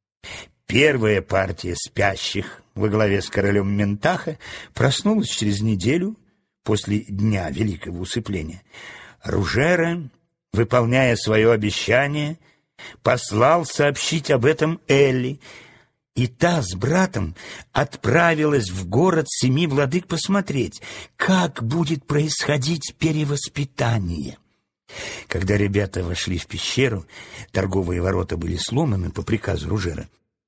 Первая партия спящих во главе с королем Ментаха проснулась через неделю после дня великого усыпления. Ружера, выполняя свое обещание, послал сообщить об этом Элли, и та с братом отправилась в город 7 владык посмотреть, как будет происходить перевоспитание. Когда ребята вошли в пещеру, торговые ворота были сломаны по приказу Ружера,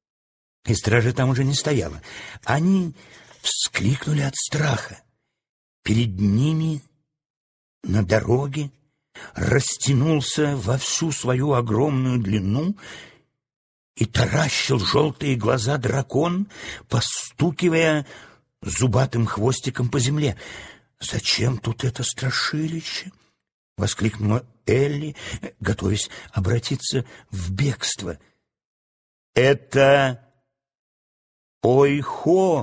и стражи там уже не стояло. Они вскрикнули от страха. Перед ними на дороге растянулся во всю свою огромную длину и таращил желтые глаза дракон, постукивая зубатым хвостиком по земле. «Зачем тут это страшилище?» — воскликнула Элли, готовясь обратиться в бегство. «Это Ойхо,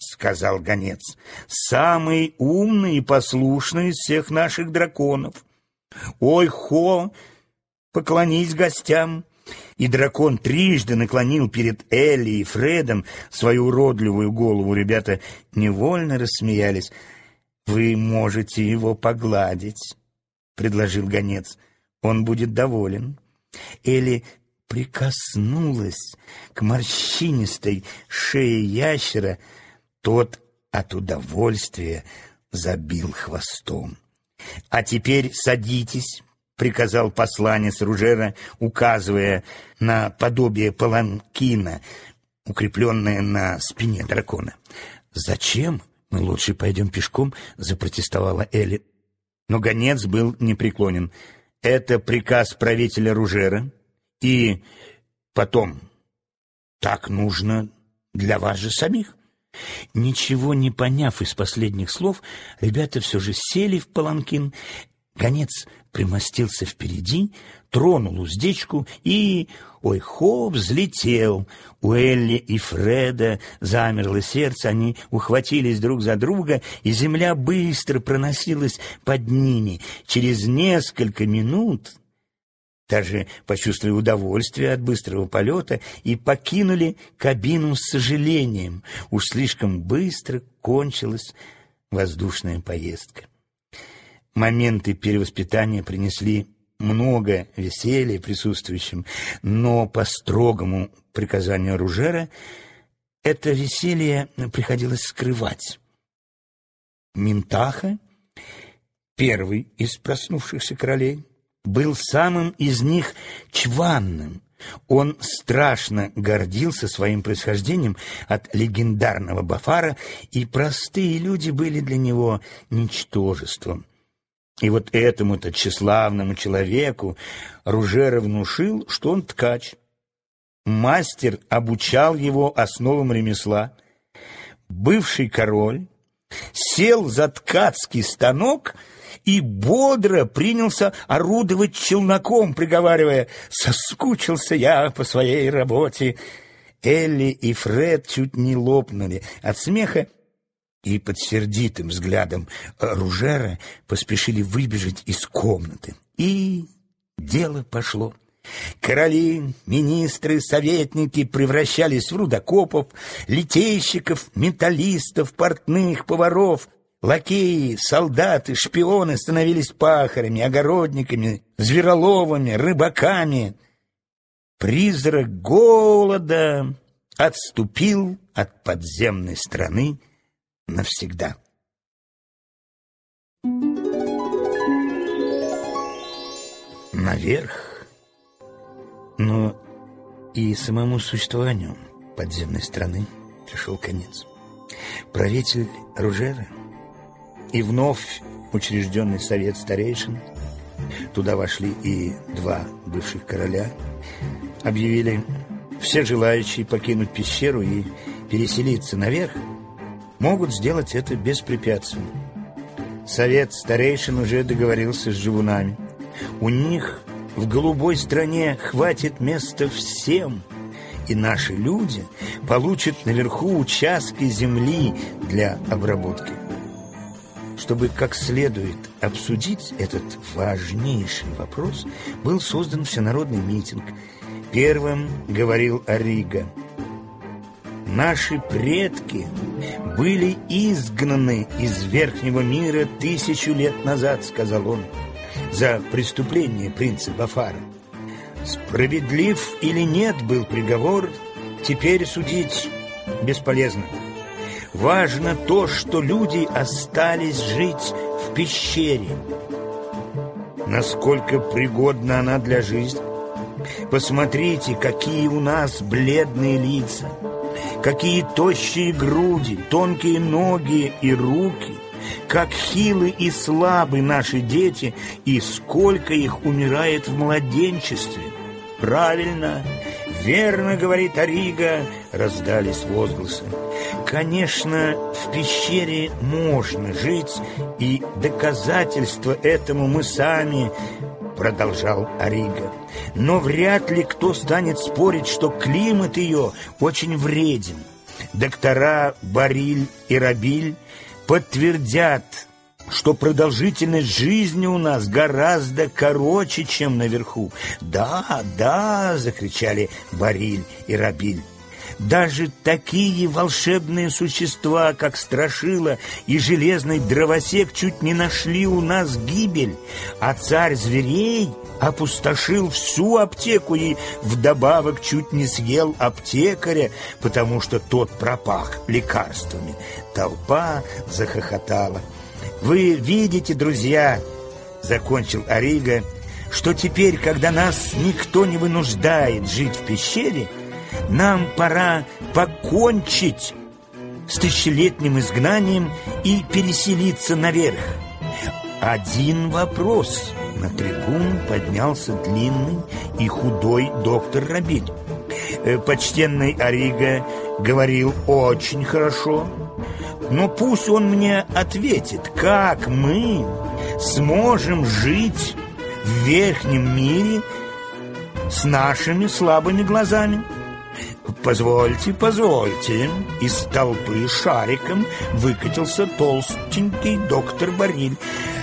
сказал гонец, — самый умный и послушный из всех наших драконов. Ой-хо, поклонись гостям. И дракон трижды наклонил перед Элли и Фредом свою уродливую голову. Ребята невольно рассмеялись. «Вы можете его погладить», — предложил гонец. «Он будет доволен». Элли прикоснулась к морщинистой шее ящера. Тот от удовольствия забил хвостом. «А теперь садитесь», — приказал посланец Ружера, указывая на подобие паланкина, укрепленное на спине дракона. «Зачем? Мы лучше пойдем пешком», — запротестовала Элли. Но гонец был непреклонен. «Это приказ правителя Ружера, и потом, так нужно для вас же самих». Ничего не поняв из последних слов, ребята все же сели в паланкин. Гонец примостился впереди, тронул уздечку и, ой-хо, взлетел. У Элли и Фреда замерло сердце, они ухватились друг за друга, и земля быстро проносилась под ними. Через несколько минут даже почувствовали удовольствие от быстрого полета и покинули кабину с сожалением. Уж слишком быстро кончилась воздушная поездка. Моменты перевоспитания принесли много веселья присутствующим, но по строгому приказанию Ружера это веселье приходилось скрывать. Минтаха, первый из проснувшихся королей, был самым из них чванным. Он страшно гордился своим происхождением от легендарного Бафара, и простые люди были для него ничтожеством. И вот этому-то тщеславному человеку Ружера внушил, что он ткач. Мастер обучал его основам ремесла. Бывший король сел за ткацкий станок и бодро принялся орудовать челноком, приговаривая: «Соскучился я по своей работе». Элли и Фред чуть не лопнули от смеха и под сердитым взглядом Ружера поспешили выбежать из комнаты. И дело пошло. Короли, министры, советники превращались в рудокопов, литейщиков, металлистов, портных, поваров. Лакеи, солдаты, шпионы становились пахарями, огородниками, звероловами, рыбаками. Призрак голода отступил от подземной страны навсегда. Наверх. Но и самому существованию подземной страны пришел конец. Правитель Ружера и вновь учрежденный совет старейшин, туда вошли и 2 бывших короля, объявили: все желающие покинуть пещеру и переселиться наверх могут сделать это беспрепятственно. Совет старейшин уже договорился с живунами. У них в голубой стране хватит места всем, и наши люди получат наверху участки земли для обработки. Чтобы как следует обсудить этот важнейший вопрос, был создан всенародный митинг. Первым говорил Арига. «Наши предки были изгнаны из Верхнего мира 1000 лет назад, — сказал он, — за преступление принца Бафара. Справедлив или нет был приговор, теперь судить бесполезно. Важно то, что люди остались жить в пещере. Насколько пригодна она для жизни? Посмотрите, какие у нас бледные лица, какие тощие груди, тонкие ноги и руки, как хилы и слабы наши дети, и сколько их умирает в младенчестве. Правильно, верно, говорит Арига, раздались возгласы. Конечно, в пещере можно жить, и доказательство этому мы сами, продолжал Арига. Но вряд ли кто станет спорить, что климат ее очень вреден. Доктора Бариль и Рабиль подтвердят, что продолжительность жизни у нас гораздо короче, чем наверху. «Да, да!» — закричали Бариль и Рабиль. «Даже такие волшебные существа, как Страшила и Железный Дровосек, чуть не нашли у нас гибель, а царь зверей опустошил всю аптеку и вдобавок чуть не съел аптекаря, потому что тот пропах лекарствами». Толпа захохотала. «Вы видите, друзья, — закончил Арига, — что теперь, когда нас никто не вынуждает жить в пещере, нам пора покончить с тысячелетним изгнанием и переселиться наверх. Один вопрос». На трибуну поднялся длинный и худой доктор Рабиль. «Почтенный Арига говорил очень хорошо, но пусть он мне ответит, как мы сможем жить в верхнем мире с нашими слабыми глазами». «Позвольте, позвольте!» Из толпы шариком выкатился толстенький доктор Бариль.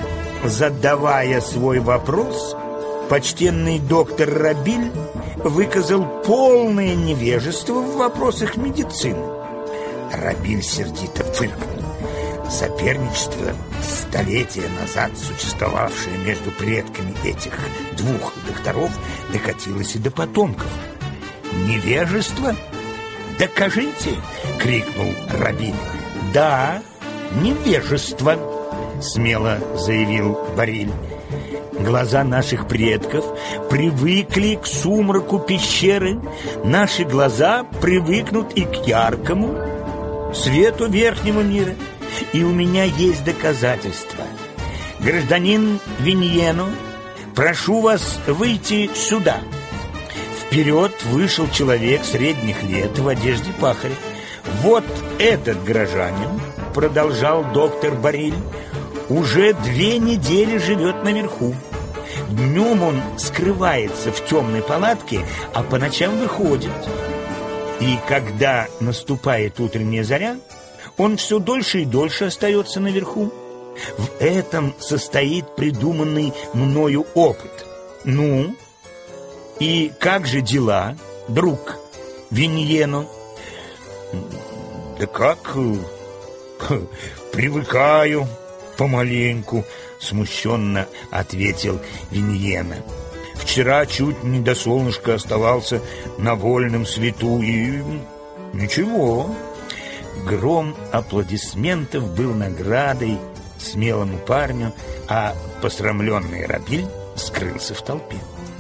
Задавая свой вопрос, почтенный доктор Рабиль выказал полное невежество в вопросах медицины. Рабиль сердито фыркнул. Соперничество, столетия назад существовавшее между предками этих двух докторов, докатилось и до потомков. «Невежество? Докажите!» — крикнул Рабиль. «Да, невежество!» — смело заявил Бариль. «Глаза наших предков привыкли к сумраку пещеры, наши глаза привыкнут и к яркому свету верхнего мира. И у меня есть доказательства. Гражданин Виньено, прошу вас выйти сюда». Вперед вышел человек средних лет в одежде пахаря. «Вот этот горожанин, — продолжал доктор Бариль, — уже 2 недели живет наверху. Днем он скрывается в темной палатке, а по ночам выходит. И когда наступает утренняя заря, он все дольше и дольше остается наверху. В этом состоит придуманный мною опыт. Ну, и как же дела, друг Виньено?» «Да как? Привыкаю помаленьку», — смущенно ответил Виньено. «Вчера чуть не до солнышка оставался на вольном свету, и ничего». Гром аплодисментов был наградой смелому парню, а посрамленный Рабиль скрылся в толпе.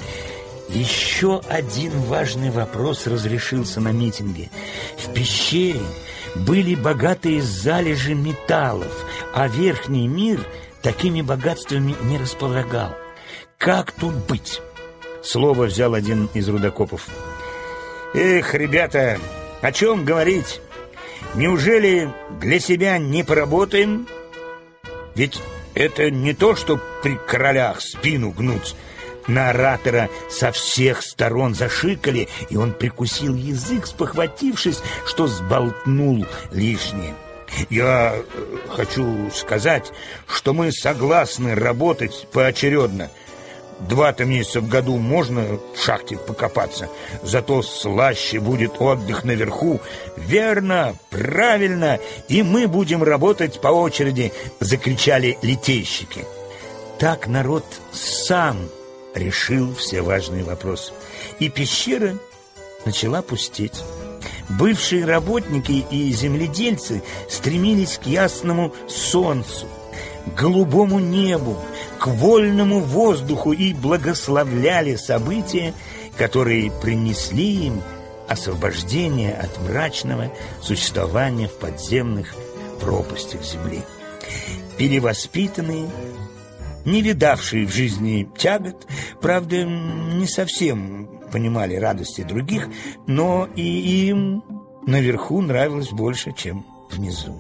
Еще один важный вопрос разрешился на митинге. В пещере были богатые залежи металлов, а верхний мир такими богатствами не располагал. Как тут быть? Слово взял один из рудокопов. «Эх, ребята, о чем говорить? Неужели для себя не поработаем? Ведь это не то, что при королях спину гнуть». На оратора со всех сторон зашикали, и он прикусил язык, спохватившись, что сболтнул лишнее. «Я хочу сказать, что мы согласны работать поочередно. 2 месяца в году можно в шахте покопаться, зато слаще будет отдых наверху». «Верно, правильно, и мы будем работать по очереди!» — закричали литейщики. Так народ сам решил все важные вопросы, и пещера начала пустеть. Бывшие работники и земледельцы стремились к ясному солнцу, к голубому небу, к вольному воздуху и благословляли события, которые принесли им освобождение от мрачного существования в подземных пропастях земли. Перевоспитанные, не видавшие в жизни тягот, правда, не совсем понимали радости других, но и им наверху нравилось больше, чем внизу.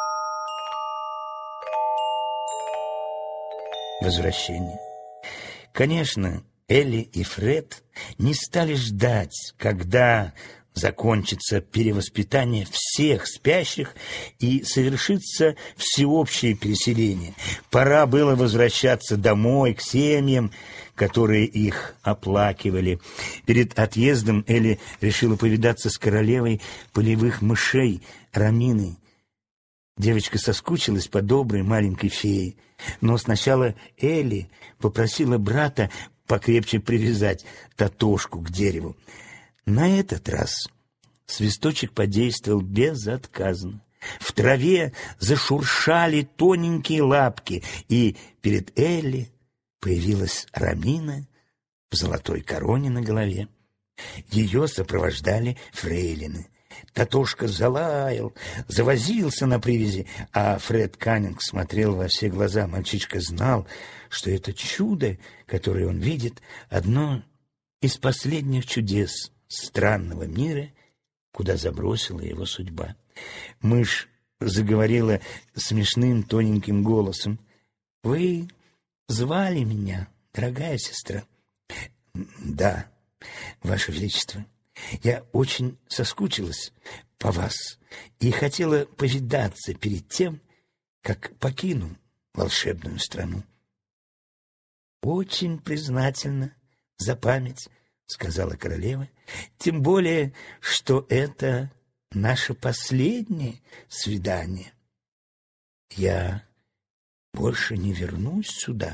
Возвращение. Конечно, Элли и Фред не стали ждать, когда закончится перевоспитание всех спящих и совершится всеобщее переселение. Пора было возвращаться домой, к семьям, которые их оплакивали. Перед отъездом Элли решила повидаться с королевой полевых мышей Роминой. Девочка соскучилась по доброй маленькой фее, но сначала Элли попросила брата покрепче привязать Татошку к дереву. На этот раз свисточек подействовал безотказно. В траве зашуршали тоненькие лапки, и перед Элли появилась Ромина в золотой короне на голове. Ее сопровождали фрейлины. Татошка залаял, завозился на привязи, а Фред Каннинг смотрел во все глаза. Мальчишка знал, что это чудо, которое он видит, одно из последних чудес странного мира, куда забросила его судьба. Мышь заговорила смешным тоненьким голосом. «Вы звали меня, дорогая сестра?» «Да, Ваше Величество. Я очень соскучилась по вас и хотела повидаться перед тем, как покину волшебную страну». «Очень признательна за память», — сказала королева, «тем более, что это наше последнее свидание. Я больше не вернусь сюда.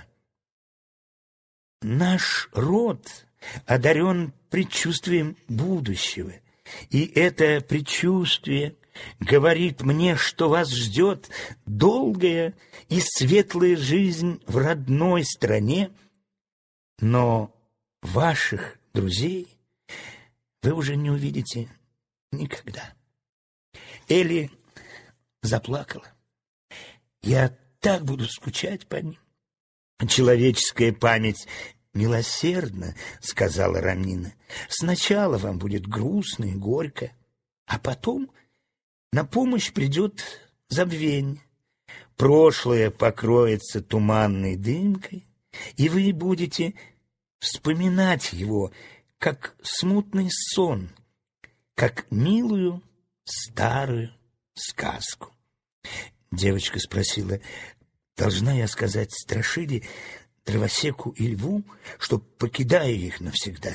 Наш род одарен предчувствием будущего, и это предчувствие говорит мне, что вас ждет долгая и светлая жизнь в родной стране, но ваших друзей вы уже не увидите никогда». Элли заплакала. «Я так буду скучать по ним». «Человеческая память милосердна», — сказала Ромина. «Сначала вам будет грустно и горько, а потом на помощь придет забвение. Прошлое покроется туманной дымкой, и вы будете вспоминать его, как смутный сон, как милую старую сказку». Девочка спросила: «Должна я сказать Страшиле, Дровосеку и Льву, что покидаю их навсегда?»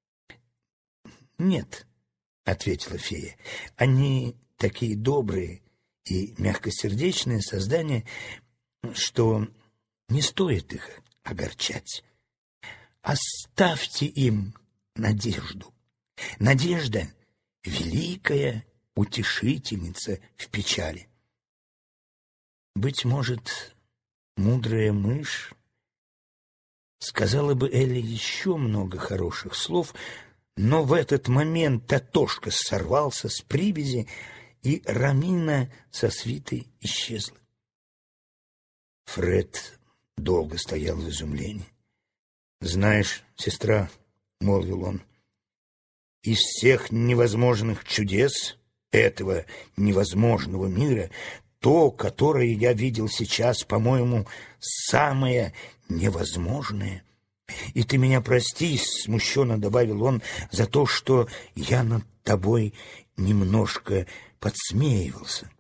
«Нет», — ответила фея, — «они такие добрые и мягкосердечные создания, что не стоит их огорчать. Оставьте им надежду. Надежда — великая утешительница в печали». Быть может, мудрая мышь сказала бы Элли еще много хороших слов, но в этот момент Татошка сорвался с привязи, и Ромина со свитой исчезла. Фред долго стоял в изумлении. «Знаешь, сестра, — молвил он, — из всех невозможных чудес этого невозможного мира то, которое я видел сейчас, по-моему, самое невозможное. И ты меня прости, — смущенно добавил он, — за то, что я над тобой немножко подсмеивался».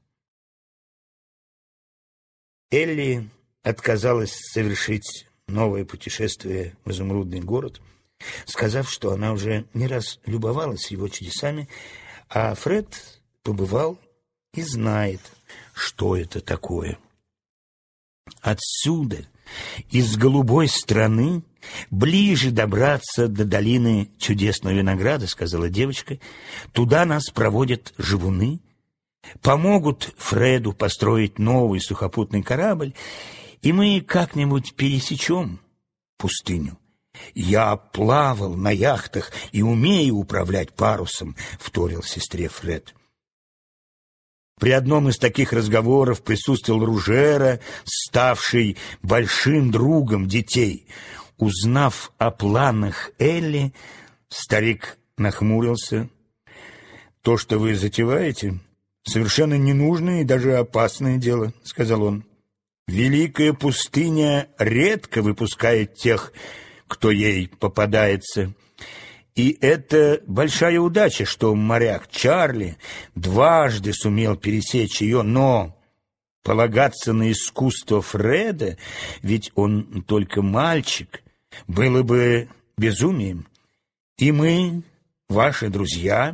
Элли отказалась совершить новое путешествие в изумрудный город, сказав, что она уже не раз любовалась его чудесами, а Фред побывал и знает, что это такое. Отсюда, из голубой страны, ближе добраться до долины чудесного винограда, — сказала девочка. Туда нас проводят живуны, помогут Фреду построить новый сухопутный корабль, и мы как-нибудь пересечем пустыню. Я плавал на яхтах и умею управлять парусом, — вторил сестре Фред. При одном из таких разговоров присутствовал Ружера, ставший большим другом детей. Узнав о планах Элли, старик нахмурился. «То, что вы затеваете, совершенно ненужное и даже опасное дело», — сказал он. «Великая пустыня редко выпускает тех, кто ей попадается. И это большая удача, что моряк Чарли дважды сумел пересечь ее, но полагаться на искусство Фреда, ведь он только мальчик, было бы безумием. И мы, ваши друзья,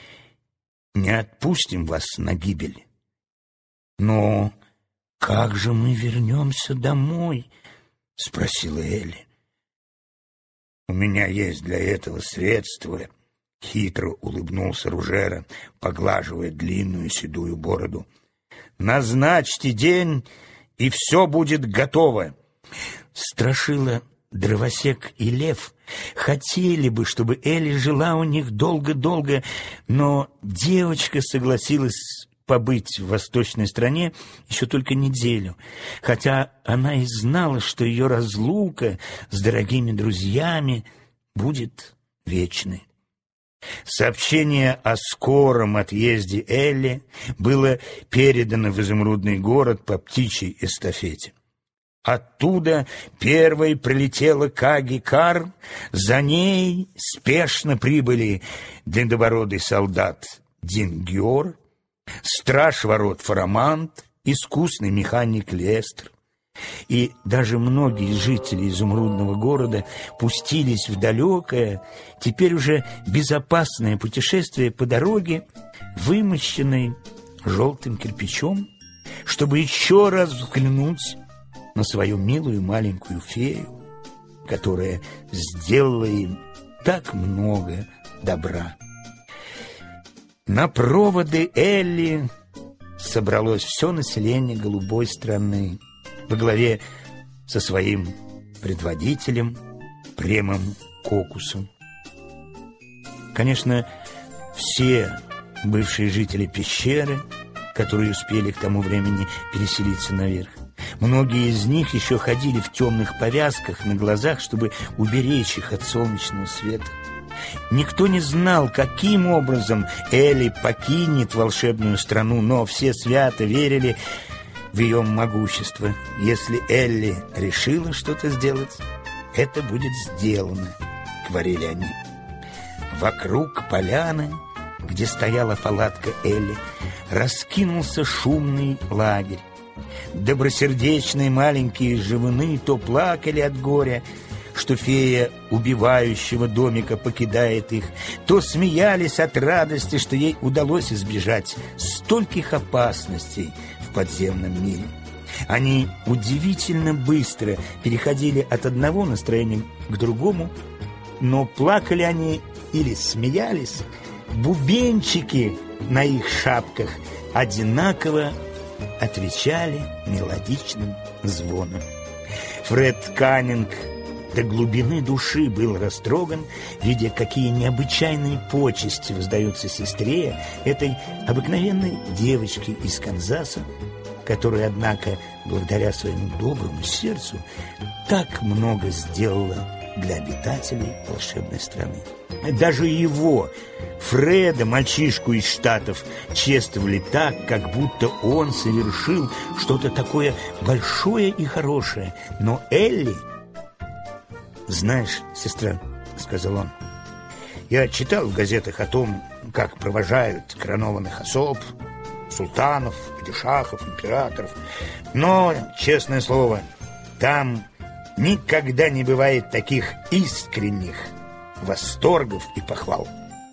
не отпустим вас на гибель. Но как же мы вернемся домой? — спросила Элли. «У меня есть для этого средства», — хитро улыбнулся Ружера, поглаживая длинную седую бороду. «Назначьте день, и все будет готово». Страшила, Дровосек и Лев хотели бы, чтобы Элли жила у них долго-долго, но девочка согласилась побыть в восточной стране еще только неделю, хотя она и знала, что ее разлука с дорогими друзьями будет вечной. Сообщение о скором отъезде Элли было передано в Изумрудный город по птичьей эстафете. Оттуда первой прилетела Каги Кар, за ней спешно прибыли длиннобородый солдат Дингьор, страж ворот Фарамант, искусный механик Лестер. И даже многие жители Изумрудного города пустились в далекое, теперь уже безопасное путешествие по дороге, вымощенной желтым кирпичом, чтобы еще раз взглянуть на свою милую маленькую фею, которая сделала им так много добра. На проводы Элли собралось все население голубой страны во главе со своим предводителем Премом Кокусом. Конечно, все бывшие жители пещеры, которые успели к тому времени переселиться наверх, многие из них еще ходили в темных повязках на глазах, чтобы уберечь их от солнечного света. Никто не знал, каким образом Элли покинет волшебную страну, но все свято верили в ее могущество. Если Элли решила что-то сделать, это будет сделано, говорили они. Вокруг поляны, где стояла палатка Элли, раскинулся шумный лагерь. Добросердечные маленькие живуны то плакали от горя, что фея убивающего домика покидает их, то смеялись от радости, что ей удалось избежать стольких опасностей в подземном мире. Они удивительно быстро переходили от одного настроения к другому, но плакали они или смеялись, бубенчики на их шапках одинаково отвечали мелодичным звоном. Фред Каннинг до глубины души был растроган, видя, какие необычайные почести воздаются сестре, этой обыкновенной девочке из Канзаса, которая, однако, благодаря своему доброму сердцу, так много сделала для обитателей волшебной страны. Даже его, Фреда, мальчишку из Штатов, чествовали так, как будто он совершил что-то такое большое и хорошее. Но Элли... «Знаешь, сестра, — сказал он, — я читал в газетах о том, как провожают коронованных особ, султанов, падишахов, императоров, но, честное слово, там никогда не бывает таких искренних восторгов и похвал».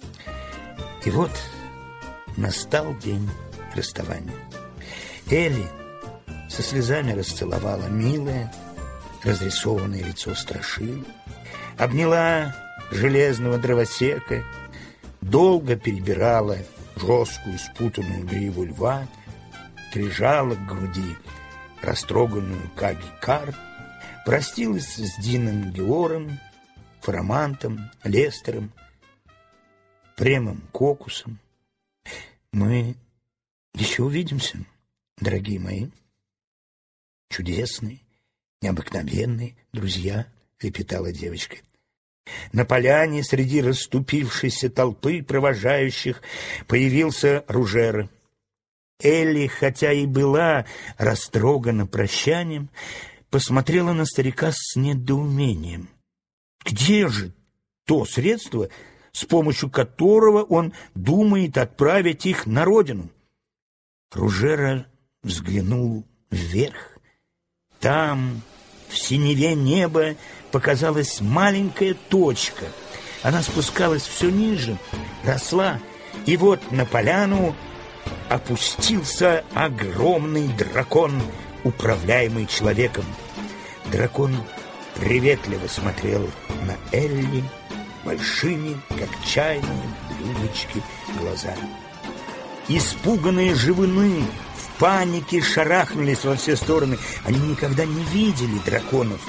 И вот настал день расставания. Элли со слезами расцеловала милое, разрисованное лицо Страшилы, обняла железного Дровосека, долго перебирала жесткую спутанную гриву льва, прижала к груди растроганную Каги Кар, простилась с Дином Геором, Фарамантом, Лестером, Премом Кокусом. «Мы еще увидимся, дорогие мои, чудесные, необыкновенные друзья», — лепетала девочка. На поляне среди расступившейся толпы провожающих появился Ружера. Элли, хотя и была растрогана прощанием, посмотрела на старика с недоумением. где же то средство, с помощью которого он думает отправить их на родину? Ружера взглянул вверх. Там, в синеве неба, показалась маленькая точка. Она спускалась все ниже, росла, и вот на поляну опустился огромный дракон, управляемый человеком. Дракон приветливо смотрел на Элли большими, как чайные блюдечки, глазами. Испуганные живуны в панике шарахнулись во все стороны. Они никогда не видели драконов.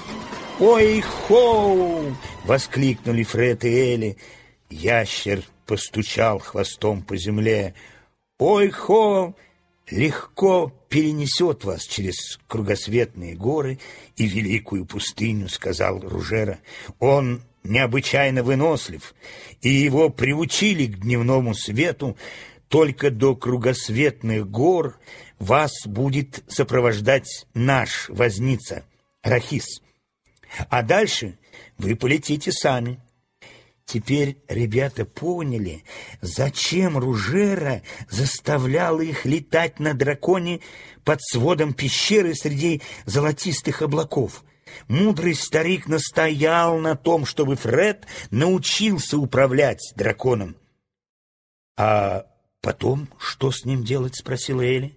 «Ой-хоу!» — воскликнули Фред и Элли. Ящер постучал хвостом по земле. «Ой-хо! Легко перенесет вас через кругосветные горы и великую пустыню», — сказал Ружера. «Он необычайно вынослив, и его приучили к дневному свету. Только до кругосветных гор вас будет сопровождать наш возница Рахис, а дальше вы полетите сами». Теперь ребята поняли, зачем Ружера заставлял их летать на драконе под сводом пещеры среди золотистых облаков. Мудрый старик настоял на том, чтобы Фред научился управлять драконом. «А потом что с ним делать?» — спросила Элли.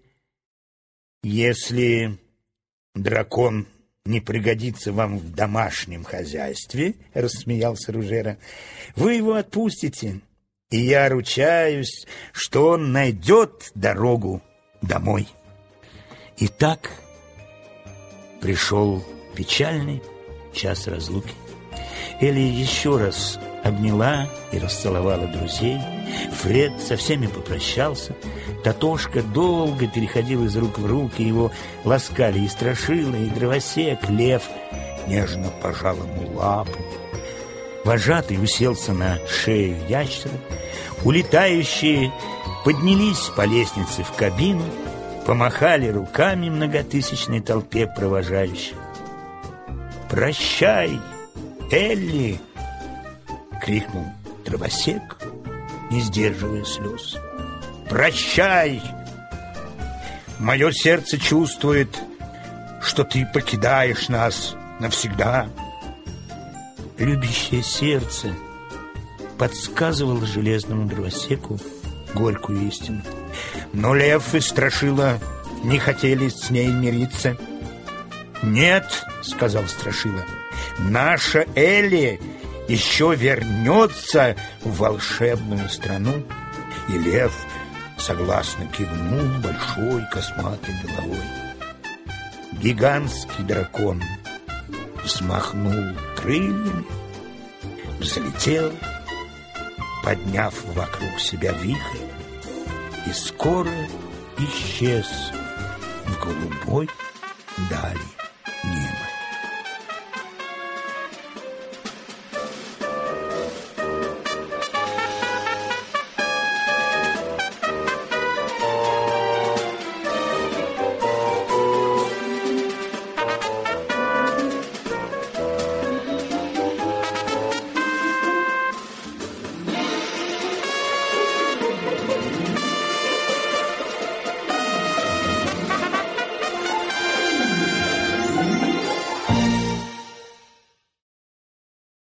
«Если дракон не пригодится вам в домашнем хозяйстве, — рассмеялся Ружера, — вы его отпустите, и я ручаюсь, что он найдет дорогу домой». И так пришел печальный час разлуки. Элли еще раз обняла и расцеловала друзей. Фред со всеми попрощался. Татошка долго переходил из рук в руки, его ласкали и Страшила, и Дровосек. Лев нежно пожал ему лапу. Вожатый уселся на шею ящера. Улетающие поднялись по лестнице в кабину, помахали руками многотысячной толпе провожающих. «Прощай, Элли!» — крикнул Дровосек, не сдерживая слез. «Прощай! Мое сердце чувствует, что ты покидаешь нас навсегда». Любящее сердце подсказывало железному Дровосеку горькую истину. Но Лев и Страшила не хотели с ней мириться. «Нет, — сказал Страшила, — наша Элли еще вернется в волшебную страну». И Лев согласно кивнул большой косматой головой. Гигантский дракон взмахнул крыльями, взлетел, подняв вокруг себя вихрь, и скоро исчез в голубой дали неба.